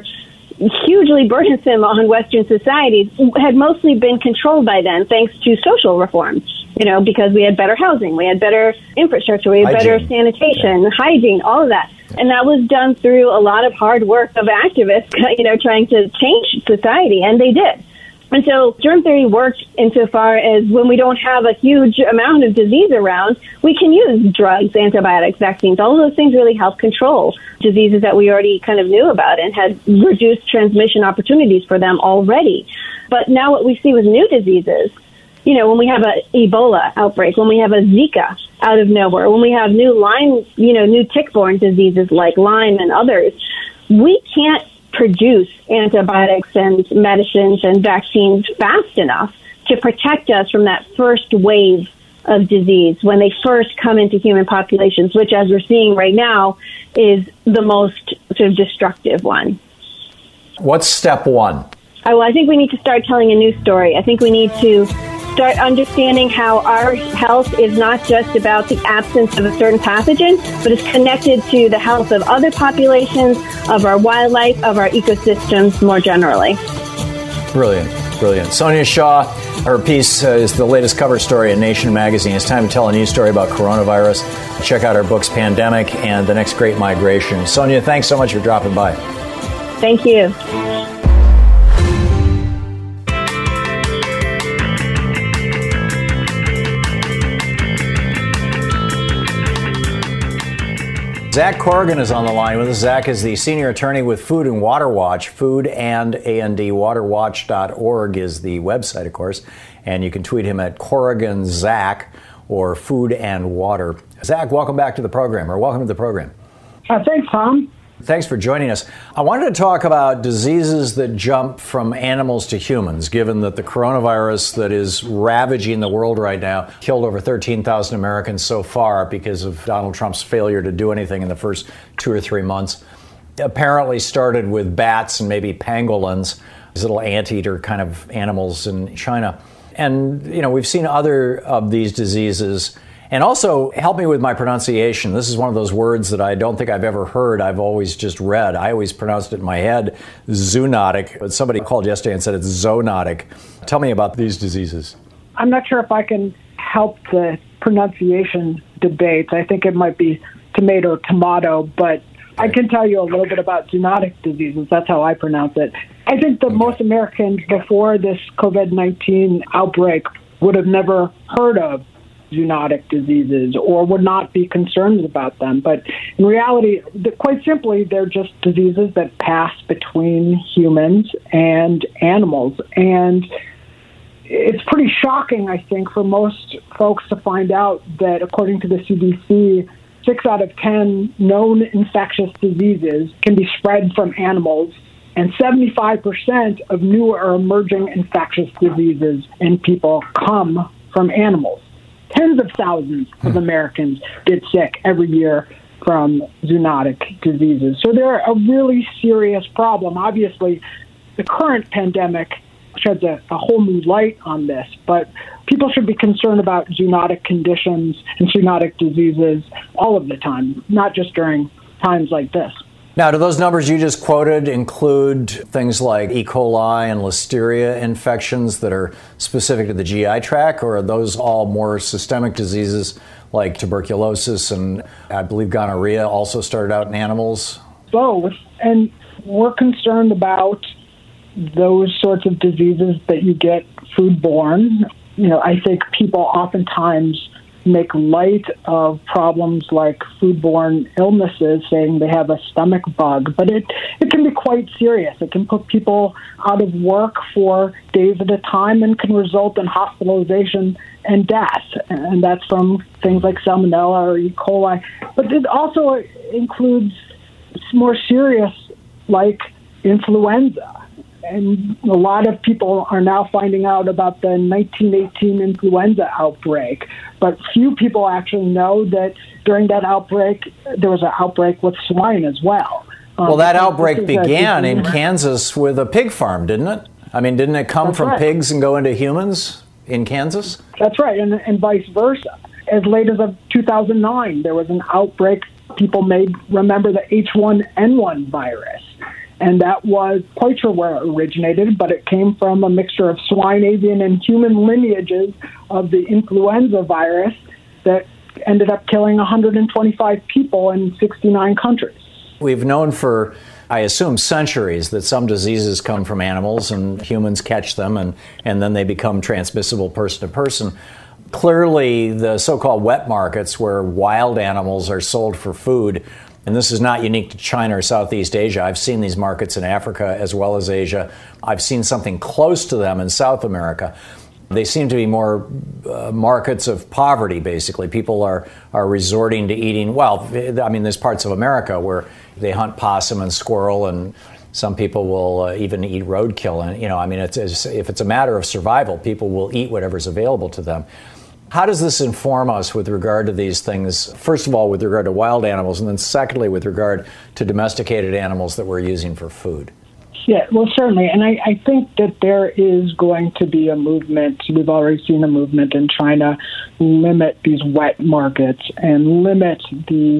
hugely burdensome on Western societies had mostly been controlled by then, thanks to social reform, you know, because we had better housing, we had better infrastructure, we had hygiene. better sanitation, yeah. hygiene, all of that. Yeah. And that was done through a lot of hard work of activists, you know, trying to change society, and they did. And so germ theory works insofar as when we don't have a huge amount of disease around, we can use drugs, antibiotics, vaccines. All of those things really help control diseases that we already kind of knew about and had reduced transmission opportunities for them already. But now what we see with new diseases, you know, when we have an Ebola outbreak, when we have a Zika out of nowhere, when we have new Lyme, you know, new tick-borne diseases like Lyme and others, we can't produce antibiotics and medicines and vaccines fast enough to protect us from that first wave of disease when they first come into human populations, which, as we're seeing right now, is the most sort of destructive one. What's step one? Oh, well, I think we need to start telling a new story. I think we need to start understanding how our health is not just about the absence of a certain pathogen, but it's connected to the health of other populations, of our wildlife, of our ecosystems more generally. Brilliant, brilliant. Sonia Shaw, her piece uh, is the latest cover story in Nation magazine. It's time to tell a news story about coronavirus. Check out our books, Pandemic and The Next Great Migration. Sonia, thanks so much for dropping by. Thank you. Zach Corrigan is on the line with us. Zach is the senior attorney with Food and Water Watch. Food and A N D water watch dot org is the website, of course. And you can tweet him at Corrigan Zach or Food and Water. Zach, welcome back to the program, or welcome to the program. Uh, thanks, Tom. Thanks for joining us. I wanted to talk about diseases that jump from animals to humans, given that the coronavirus that is ravaging the world right now killed over thirteen thousand Americans so far because of Donald Trump's failure to do anything in the first two or three months. Apparently started with bats and maybe pangolins, these little anteater kind of animals in China. And, you know, we've seen other of these diseases. And also, help me with my pronunciation. This is one of those words that I don't think I've ever heard. I've always just read. I always pronounced it in my head, zoonotic. But somebody called yesterday and said it's zoonotic. Tell me about these diseases. I'm not sure if I can help the pronunciation debates. I think it might be tomato, tomato, but I can tell you a little bit about zoonotic diseases. That's how I pronounce it. I think that most Americans before this covid nineteen outbreak would have never heard of zoonotic diseases or would not be concerned about them. But in reality, quite simply, they're just diseases that pass between humans and animals. And it's pretty shocking, I think, for most folks to find out that, according to the C D C, six out of ten known infectious diseases can be spread from animals, and seventy-five percent of new or emerging infectious diseases in people come from animals. Tens of thousands of Americans get sick every year from zoonotic diseases. So they're a really serious problem. Obviously, the current pandemic sheds a, a whole new light on this, but people should be concerned about zoonotic conditions and zoonotic diseases all of the time, not just during times like this. Now, do those numbers you just quoted include things like E. coli and Listeria infections that are specific to the G I tract, or are those all more systemic diseases like tuberculosis and, I believe, gonorrhea also started out in animals? Both, and we're concerned about those sorts of diseases that you get foodborne. You know, I think people oftentimes make light of problems like foodborne illnesses, saying they have a stomach bug, but it, it can be quite serious. It can put people out of work for days at a time and can result in hospitalization and death. And that's from things like Salmonella or E. coli. But it also includes more serious, like influenza. And a lot of people are now finding out about the nineteen eighteen influenza outbreak, but few people actually know that during that outbreak, there was an outbreak with swine as well. Um, well, that outbreak began in Kansas with a pig farm, didn't it? I mean, didn't it come That's from right. pigs and go into humans in Kansas? That's right, and, and vice versa. As late as of two thousand nine, there was an outbreak. People may remember the H one N one virus. And that was quite sure where it originated, but it came from a mixture of swine, avian, and human lineages of the influenza virus that ended up killing one hundred twenty-five people in sixty-nine countries. We've known for, I assume, centuries that some diseases come from animals and humans catch them, and, and then they become transmissible person to person. Clearly, the so-called wet markets where wild animals are sold for food, and this is not unique to China or Southeast Asia. I've seen these markets in Africa as well as Asia. I've seen something close to them in South America. They seem to be more uh, markets of poverty, basically. People are, are resorting to eating, well, I mean, there's parts of America where they hunt possum and squirrel, and some people will uh, even eat roadkill. And, you know, I mean, it's, it's, if it's a matter of survival, people will eat whatever's available to them. How does this inform us with regard to these things? First of all, with regard to wild animals, and then secondly, with regard to domesticated animals that we're using for food? Yeah, well, certainly. And I, I think that there is going to be a movement. We've already seen a movement in China limit these wet markets and limit the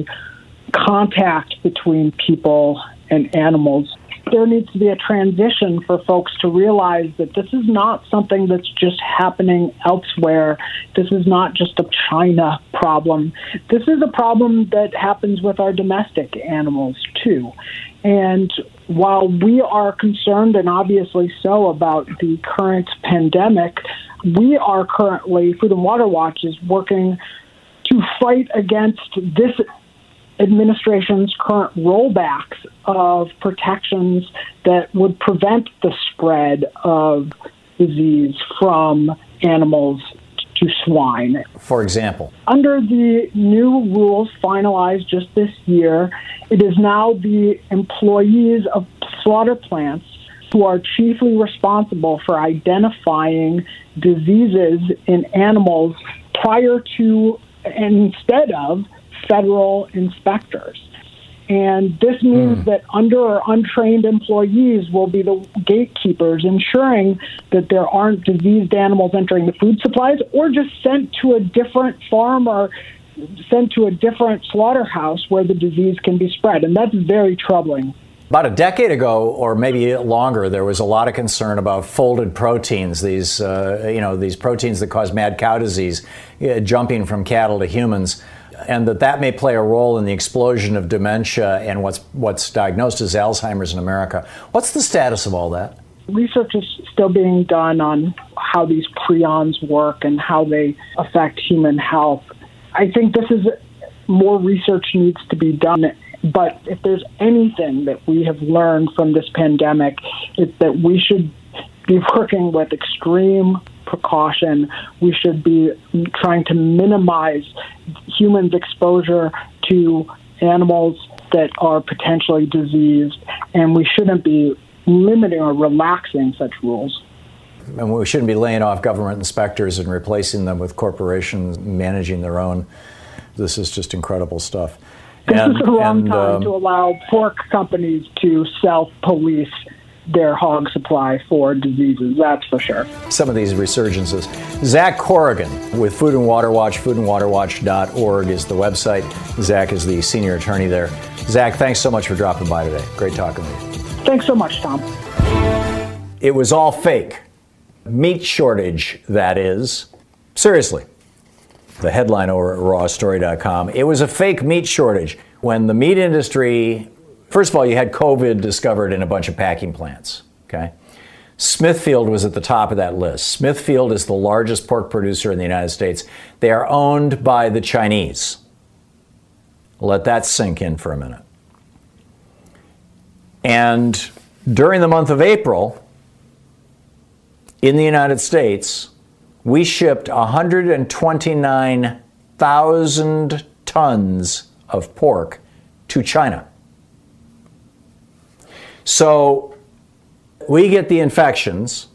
contact between people and animals. There needs to be a transition for folks to realize that this is not something that's just happening elsewhere. This is not just a China problem. This is a problem that happens with our domestic animals, too. And while we are concerned, and obviously so, about the current pandemic, we are currently, Food and Water Watch is working to fight against this administration's current rollbacks of protections that would prevent the spread of disease from animals to swine. For example? Under the new rules finalized just this year, it is now the employees of slaughter plants who are chiefly responsible for identifying diseases in animals prior to and instead of federal inspectors. And this means mm. that under or untrained employees will be the gatekeepers, ensuring that there aren't diseased animals entering the food supplies or just sent to a different farm or sent to a different slaughterhouse where the disease can be spread. And that's very troubling. About a decade ago, or maybe longer, there was a lot of concern about folded proteins, these, uh, you know, these proteins that cause mad cow disease, uh, jumping from cattle to humans, and that that may play a role in the explosion of dementia and what's what's diagnosed as Alzheimer's in America. What's the status of all that? Research is still being done on how these prions work and how they affect human health. I think this is more research needs to be done. But if there's anything that we have learned from this pandemic, it's that we should be working with extreme precaution. We should be trying to minimize humans' exposure to animals that are potentially diseased, and we shouldn't be limiting or relaxing such rules. And we shouldn't be laying off government inspectors and replacing them with corporations managing their own. This is just incredible stuff. This and, is the wrong and, time um, to allow pork companies to self-police their hog supply for diseases, that's for sure. Some of these resurgences. Zach Corrigan with Food and Water Watch, food and water watch dot org is the website. Zach is the senior attorney there. Zach, thanks so much for dropping by today. Great talking with you. Thanks so much, Tom. It was all fake. Meat shortage, that is. Seriously. The headline over at raw story dot com. It was a fake meat shortage when the meat industry, first of all, you had COVID discovered in a bunch of packing plants, okay? Smithfield was at the top of that list. Smithfield is the largest pork producer in the United States. They are owned by the Chinese. Let that sink in for a minute. And during the month of April, in the United States, we shipped one hundred twenty-nine thousand tons of pork to China. So we get the infections.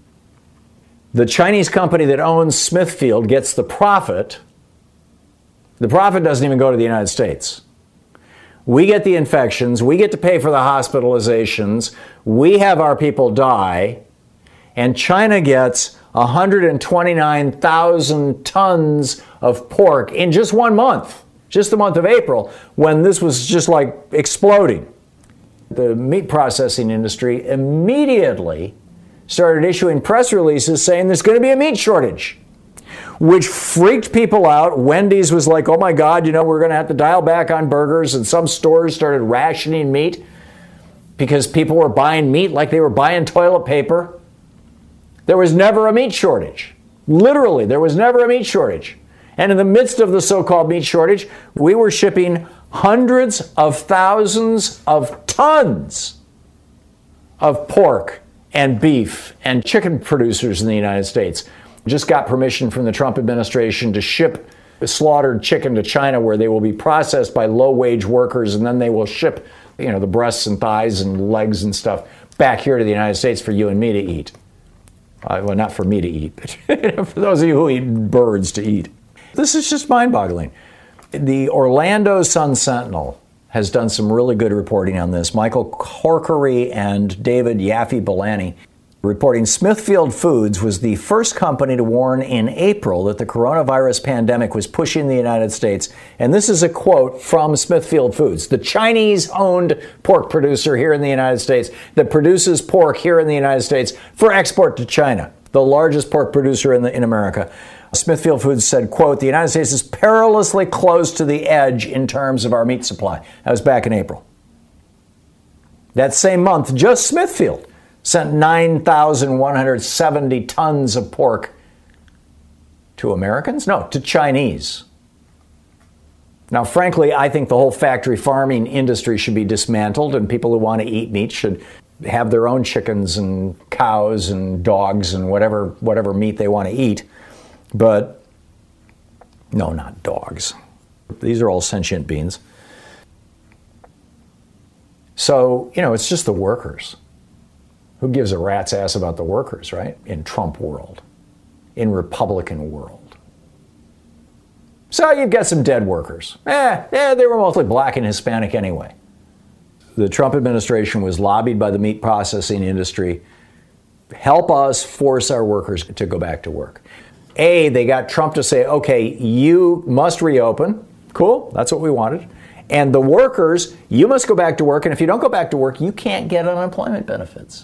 The Chinese company that owns Smithfield gets the profit. The profit doesn't even go to the United States. We get the infections. We get to pay for the hospitalizations. We have our people die. And China gets one hundred twenty-nine thousand tons of pork in just one month, just the month of April, when this was just like exploding. The meat processing industry immediately started issuing press releases saying there's going to be a meat shortage, which freaked people out. Wendy's was like, oh my God, you know, we're going to have to dial back on burgers. And some stores started rationing meat because people were buying meat like they were buying toilet paper. There was never a meat shortage. Literally, there was never a meat shortage. And in the midst of the so-called meat shortage, we were shipping hundreds of thousands of tons of pork and beef and chicken producers in the United States. Just got permission from the Trump administration to ship slaughtered chicken to China, where they will be processed by low-wage workers, and then they will ship, you know, the breasts and thighs and legs and stuff back here to the United States for you and me to eat. Uh, well, not for me to eat, but for those of you who eat birds to eat. This is just mind-boggling. The Orlando Sun-Sentinel has done some really good reporting on this. Michael Corkery and David Yaffe-Balani reporting Smithfield Foods was the first company to warn in April that the coronavirus pandemic was pushing the United States. And this is a quote from Smithfield Foods, the Chinese-owned pork producer here in the United States that produces pork here in the United States for export to China, the largest pork producer in, the, in America. Smithfield Foods said, quote, the United States is perilously close to the edge in terms of our meat supply. That was back in April. That same month, just Smithfield sent nine thousand one hundred seventy tons of pork to Americans? No, to Chinese. Now, frankly, I think the whole factory farming industry should be dismantled, and people who want to eat meat should have their own chickens and cows and dogs and whatever whatever meat they want to eat. But no, not dogs. These are all sentient beings. So, you know, it's just the workers. Who gives a rat's ass about the workers, right? In Trump world, in Republican world. So you've got some dead workers. Eh, eh, they were mostly black and Hispanic anyway. The Trump administration was lobbied by the meat processing industry. Help us force our workers to go back to work. A, they got Trump to say, okay, you must reopen. Cool, that's what we wanted. And the workers, you must go back to work. And if you don't go back to work, you can't get unemployment benefits.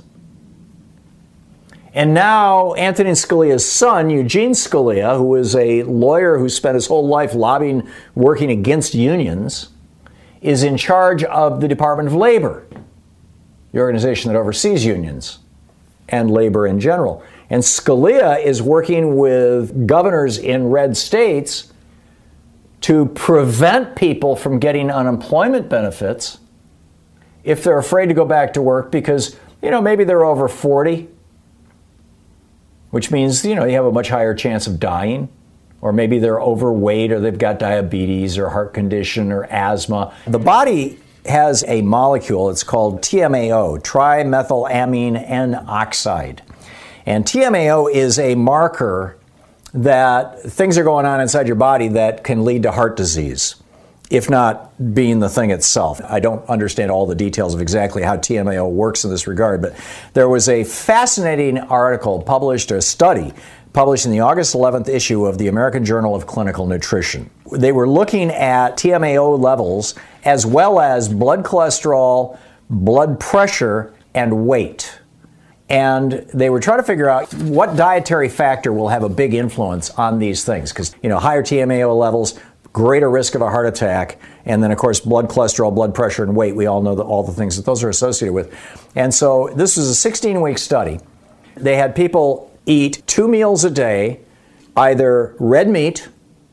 And now Anthony Scalia's son, Eugene Scalia, who is a lawyer who spent his whole life lobbying, working against unions, is in charge of the Department of Labor, the organization that oversees unions and labor in general. And Scalia is working with governors in red states to prevent people from getting unemployment benefits if they're afraid to go back to work because, you know, maybe they're over forty. which means, you know, you have a much higher chance of dying, or maybe they're overweight, or they've got diabetes or heart condition or asthma. The body has a molecule, it's called T M A O, trimethylamine N oxide. And T M A O is a marker that things are going on inside your body that can lead to heart disease, if not being the thing itself. I don't understand all the details of exactly how T M A O works in this regard, but there was a fascinating article published, a study published in the August eleventh issue of the American Journal of Clinical Nutrition. They were looking at T M A O levels as well as blood cholesterol, blood pressure, and weight. And they were trying to figure out what dietary factor will have a big influence on these things. Because, you know, higher T M A O levels, greater risk of a heart attack. And then, of course, blood cholesterol, blood pressure, and weight. We all know that all the things that those are associated with. And so this was a sixteen-week study. They had people eat two meals a day, either red meat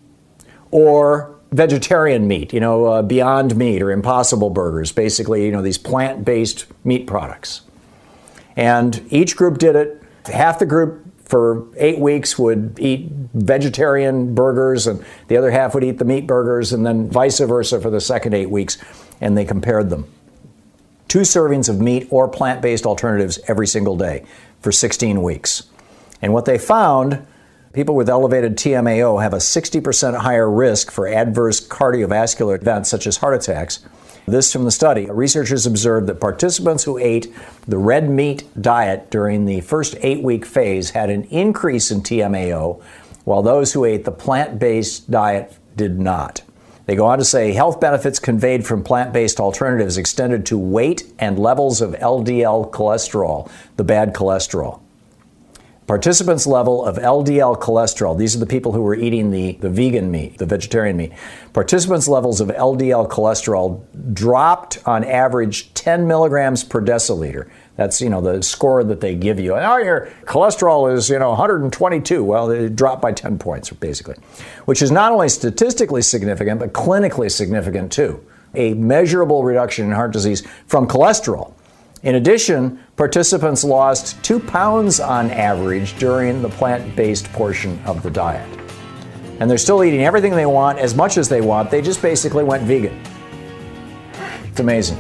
or vegetarian meat, you know, uh, Beyond Meat or Impossible Burgers, basically, you know, these plant-based meat products. And each group did it. Half the group for eight weeks would eat vegetarian burgers, and the other half would eat the meat burgers, and then vice versa for the second eight weeks, and they compared them. Two servings of meat or plant-based alternatives every single day for sixteen weeks. And what they found, people with elevated T M A O have a sixty percent higher risk for adverse cardiovascular events such as heart attacks. This from the study. Researchers observed that participants who ate the red meat diet during the first eight-week phase had an increase in T M A O, while those who ate the plant-based diet did not. They go on to say health benefits conveyed from plant-based alternatives extended to weight and levels of L D L cholesterol, the bad cholesterol. Participants' level of L D L cholesterol, these are the people who were eating the, the vegan meat, the vegetarian meat. Participants' levels of L D L cholesterol dropped on average ten milligrams per deciliter. That's, you know, the score that they give you. And, oh, your cholesterol is, you know, one hundred twenty-two. Well, it dropped by ten points, basically, which is not only statistically significant, but clinically significant, too. A measurable reduction in heart disease from cholesterol. In addition, participants lost two pounds on average during the plant-based portion of the diet. And they're still eating everything they want, as much as they want. They just basically went vegan. It's amazing.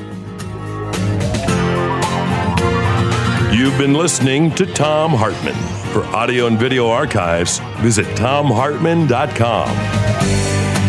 You've been listening to Thom Hartmann. For audio and video archives, visit thom hartmann dot com.